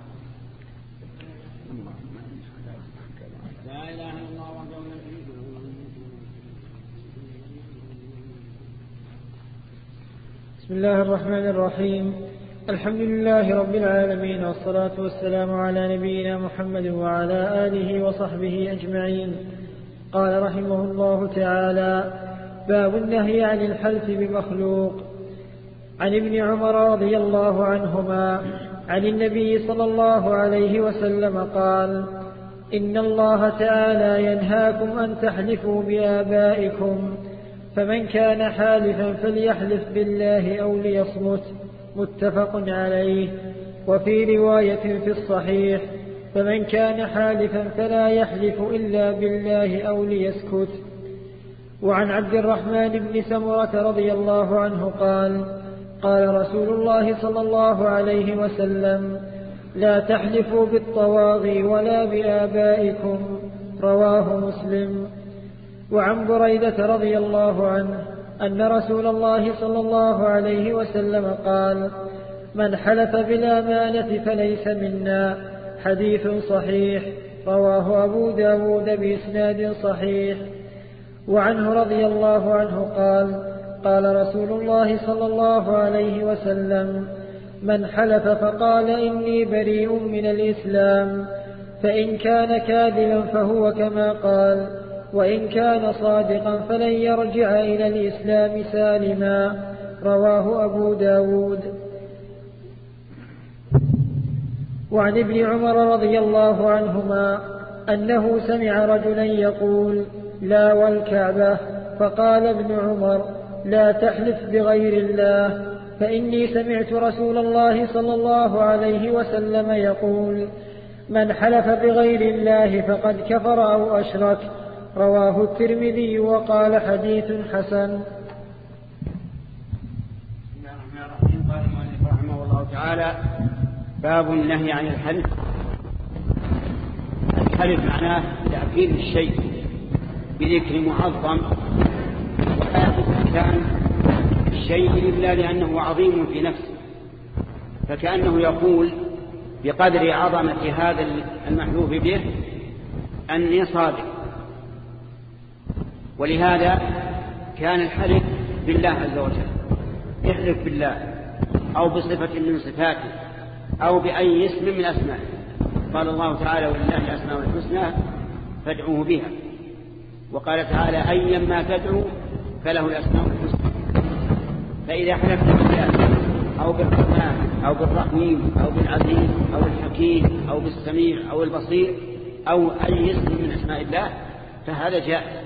[SPEAKER 2] بسم الله الرحمن الرحيم. الحمد لله رب العالمين، والصلاة والسلام على نبينا محمد وعلى آله وصحبه أجمعين. قال رحمه الله تعالى: باب النهي عن الحلف بمخلوق. عن ابن عمر رضي الله عنهما عن النبي صلى الله عليه وسلم قال: إن الله تعالى ينهاكم أن تحلفوا بآبائكم، فمن كان حالفا فليحلف بالله أو ليصمت. متفق عليه. وفي رواية في الصحيح: فمن كان حالفا فلا يحلف إلا بالله أو ليسكت. وعن عبد الرحمن بن سمرة رضي الله عنه قال: قال رسول الله صلى الله عليه وسلم: لا تحلفوا بالطواغي ولا بآبائكم. رواه مسلم. وعن بريدة رضي الله عنه أن رسول الله صلى الله عليه وسلم قال: من حلف بالأمانة فليس منا. حديث صحيح. رواه أبو داود بإسناد صحيح. وعنه رضي الله عنه قال: قال رسول الله صلى الله عليه وسلم: من حلف فقال إني بريء من الإسلام فإن كان كاذبا فهو كما قال، وإن كان صادقا فلن يرجع إلى الإسلام سالما. رواه أبو داود. وعن ابن عمر رضي الله عنهما أنه سمع رجلا يقول: لا والكعبة، فقال ابن عمر: لا تحلف بغير الله، فإني سمعت رسول الله صلى الله عليه وسلم يقول: من حلف بغير الله فقد كفر أو أشرك. رواه الترمذي وقال: حديث حسن.
[SPEAKER 1] بسم الله الرحمن الرحيم. قال المؤلف رحمه الله تعالى: باب النهي عن الحلف. الحلف معناه تأكيد الشيء بذكر معظم، ولا يحلف الإنسان الشيء إلا لأنه عظيم في نفسه، فكأنه يقول بقدر عظمة هذا المحلوف به أني صادق. ولهذا كان الحلف بالله عز وجل، يحلف بالله أو بصفة من صفاته أو بأي اسم من أسمائه. قال الله تعالى: ولله الأسماء الحسنى فادعوه بها. وقال تعالى: أيما تدعو فله الأسماء الحسنى. فإذا حلفت بالله أو بالرحمن أو بالرحيم أو بالعزيز أو الحكيم أو بالسميع أو البصير أو أي اسم من أسماء الله فهذا جائز.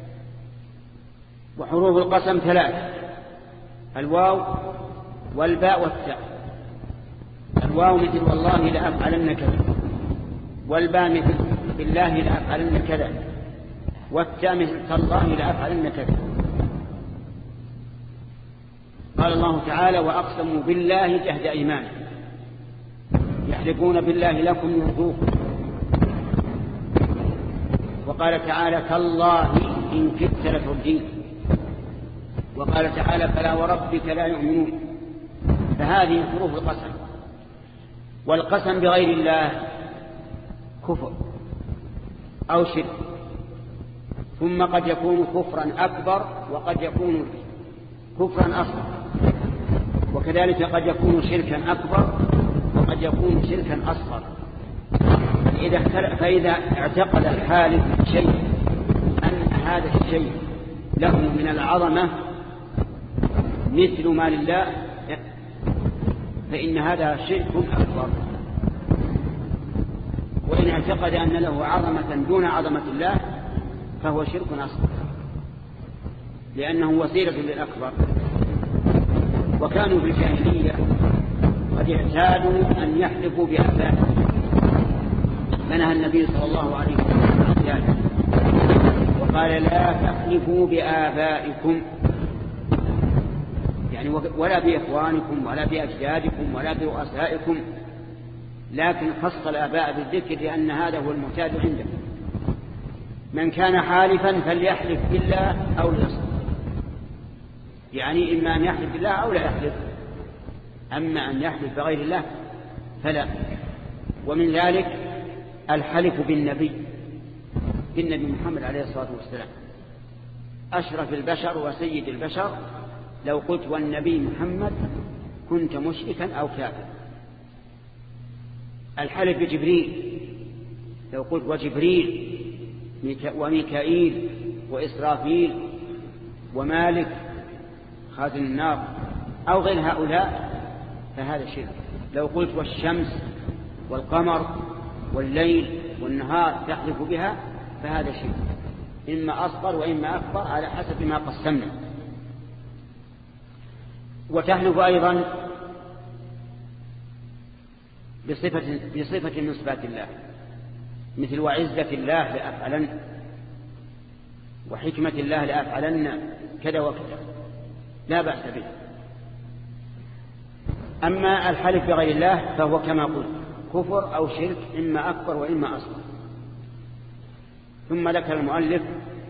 [SPEAKER 1] وحروف القسم ثلاث: الواو والباء والتاء. الواو مثل والله لأفعلن كذا، والباء مثل بالله لأفعلن كذا، والتاء مثل تالله لأفعلن كذا. قال الله تعالى: وأقسموا بالله جهد أيمانهم، يحلفون بالله لكم يرضوكم. وقال تعالى: تالله إن كدت لتردين. وقال تعالى: فلا وربك لا يؤمنون. فهذه حروف القسم. والقسم بغير الله كفر أو شرك، ثم قد يكون كفرا أكبر وقد يكون كفرا أصغر، وكذلك قد يكون شركا أكبر وقد يكون شركا أصغر. فإذا اعتقد الحالف شيء أن هذا الشيء له من العظمة مثل ما لله فإن هذا شرك أكبر. وإن اعتقد أن له عظمة دون عظمة الله فهو شرك أصغر، لأنه وسيلة للأكبر. وكانوا في الجاهلية قد اعتادوا أن يحلفوا بآبائهم، منهى النبي صلى الله عليه وسلم عن ذلك وقال: لا تحلفوا بآبائكم، يعني ولا بإخوانكم ولا بأجدادكم ولا برؤسائكم، لكن خص الآباء بالذكر لأن هذا هو المعتاد عندهم. من كان حالفا فليحلف بالله أو ليصمت، يعني إما أن يحلف بالله أو لا يحلف، أما أن يحلف بغير الله فلا. ومن ذلك الحلف بالنبي بالنبي محمد عليه الصلاة والسلام، أشرف البشر وسيد البشر. لو قلت والنبي محمد كنت مشركا أو كافرا. الحلف بجبريل، لو قلت وجبريل وميكائيل وإسرافيل ومالك خازن النار أو غير هؤلاء فهذا شرك. لو قلت والشمس والقمر والليل والنهار تحلف بها فهذا شرك، إما أصغر وإما أكبر على حسب ما قسمنا. وتحلف أيضا بصفة, بصفة من صفات الله، مثل وعزة الله لأفعلن، وحكمة الله لأفعلن كذا وكذا، لا بأس به. أما الحلف بغير الله فهو كما قلت كفر أو شرك، إما أكبر وإما أصغر. ثم ذكر المؤلف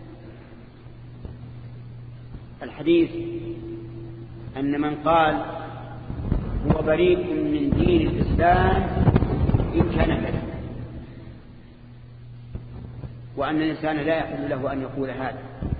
[SPEAKER 1] الحديث أن من قال هو بريء من دين الإسلام إن كان كذا، وأن الإنسان لا يحل له أن يقول هذا،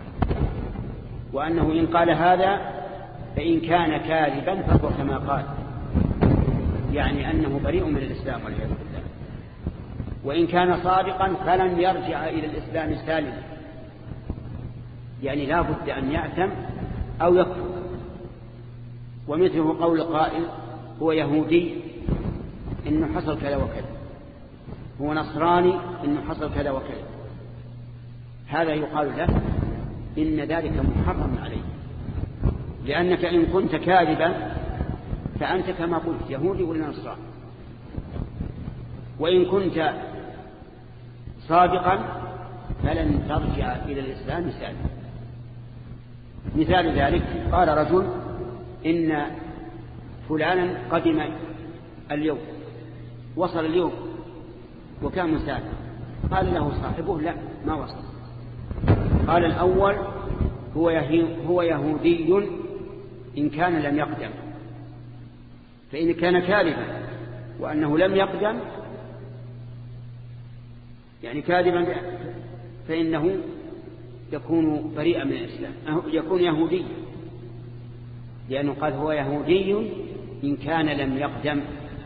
[SPEAKER 1] وأنه إن قال هذا فإن كان كاذبا فهو كما قال، يعني أنه بريء من الإسلام والعياذ بالله. وإن كان صادقا فلن يرجع إلى الإسلام سالما، يعني لا بد أن يأثم أو يكفر. ومثله قول قائل هو يهودي إنه حصل كذا وكذا، هو نصراني إنه حصل كذا وكذا، هذا يقال له إن ذلك محرم عليه، لأنك إن كنت كاذبا فأنت كما قلت يهودي ولا نصراني، وإن كنت صادقا فلن ترجع إلى الإسلام سالما. مثال ذلك قال رجل إن فلانا قدم اليوم، وصل اليوم وكان مسافر. قال له صاحبه لا ما وصل. قال الأول هو هو يهودي إن كان لم يقدم، فإن كان كاذبا وأنه لم يقدم يعني كاذبا فإنه يكون بريئا من الإسلام، يكون يهودي، لأنه قال هو يهودي إن كان لم يقدم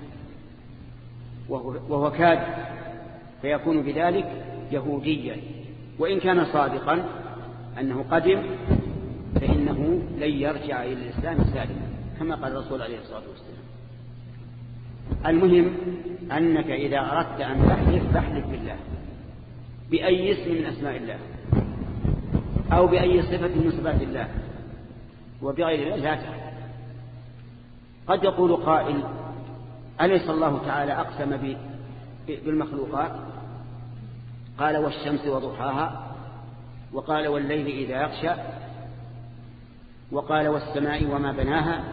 [SPEAKER 1] وهو كاذب، فيكون بذلك يهوديا. وإن كان صادقا أنه قدم فإنه لن يرجع إلى الإسلام سالما، كما قال الرسول عليه الصلاة والسلام. المهم أنك إذا أردت أن تحلف فاحلف بالله بأي اسم من أسماء الله أو بأي صفة من صفات الله، وبغير لا تحلف. قد يقول قائل أليس الله تعالى أقسم بالمخلوقات؟ قال والشمس وضحاها، وقال والليل إذا يغشى، وقال والسماء وما بناها.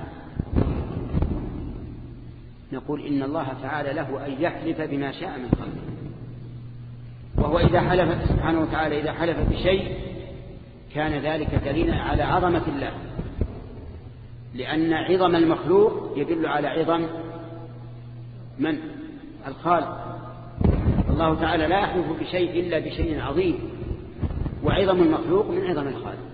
[SPEAKER 1] نقول إن الله تعالى له أن يحلف بما شاء من خلقه، وهو إذا حلف سبحانه وتعالى إذا حلف بشيء كان ذلك دليلا على عظمة الله، لأن عظم المخلوق يدل على عظم من؟ الخالق. الله تعالى لا يحلف بشيء إلا بشيء عظيم، وعظم المخلوق من عظم الخالق.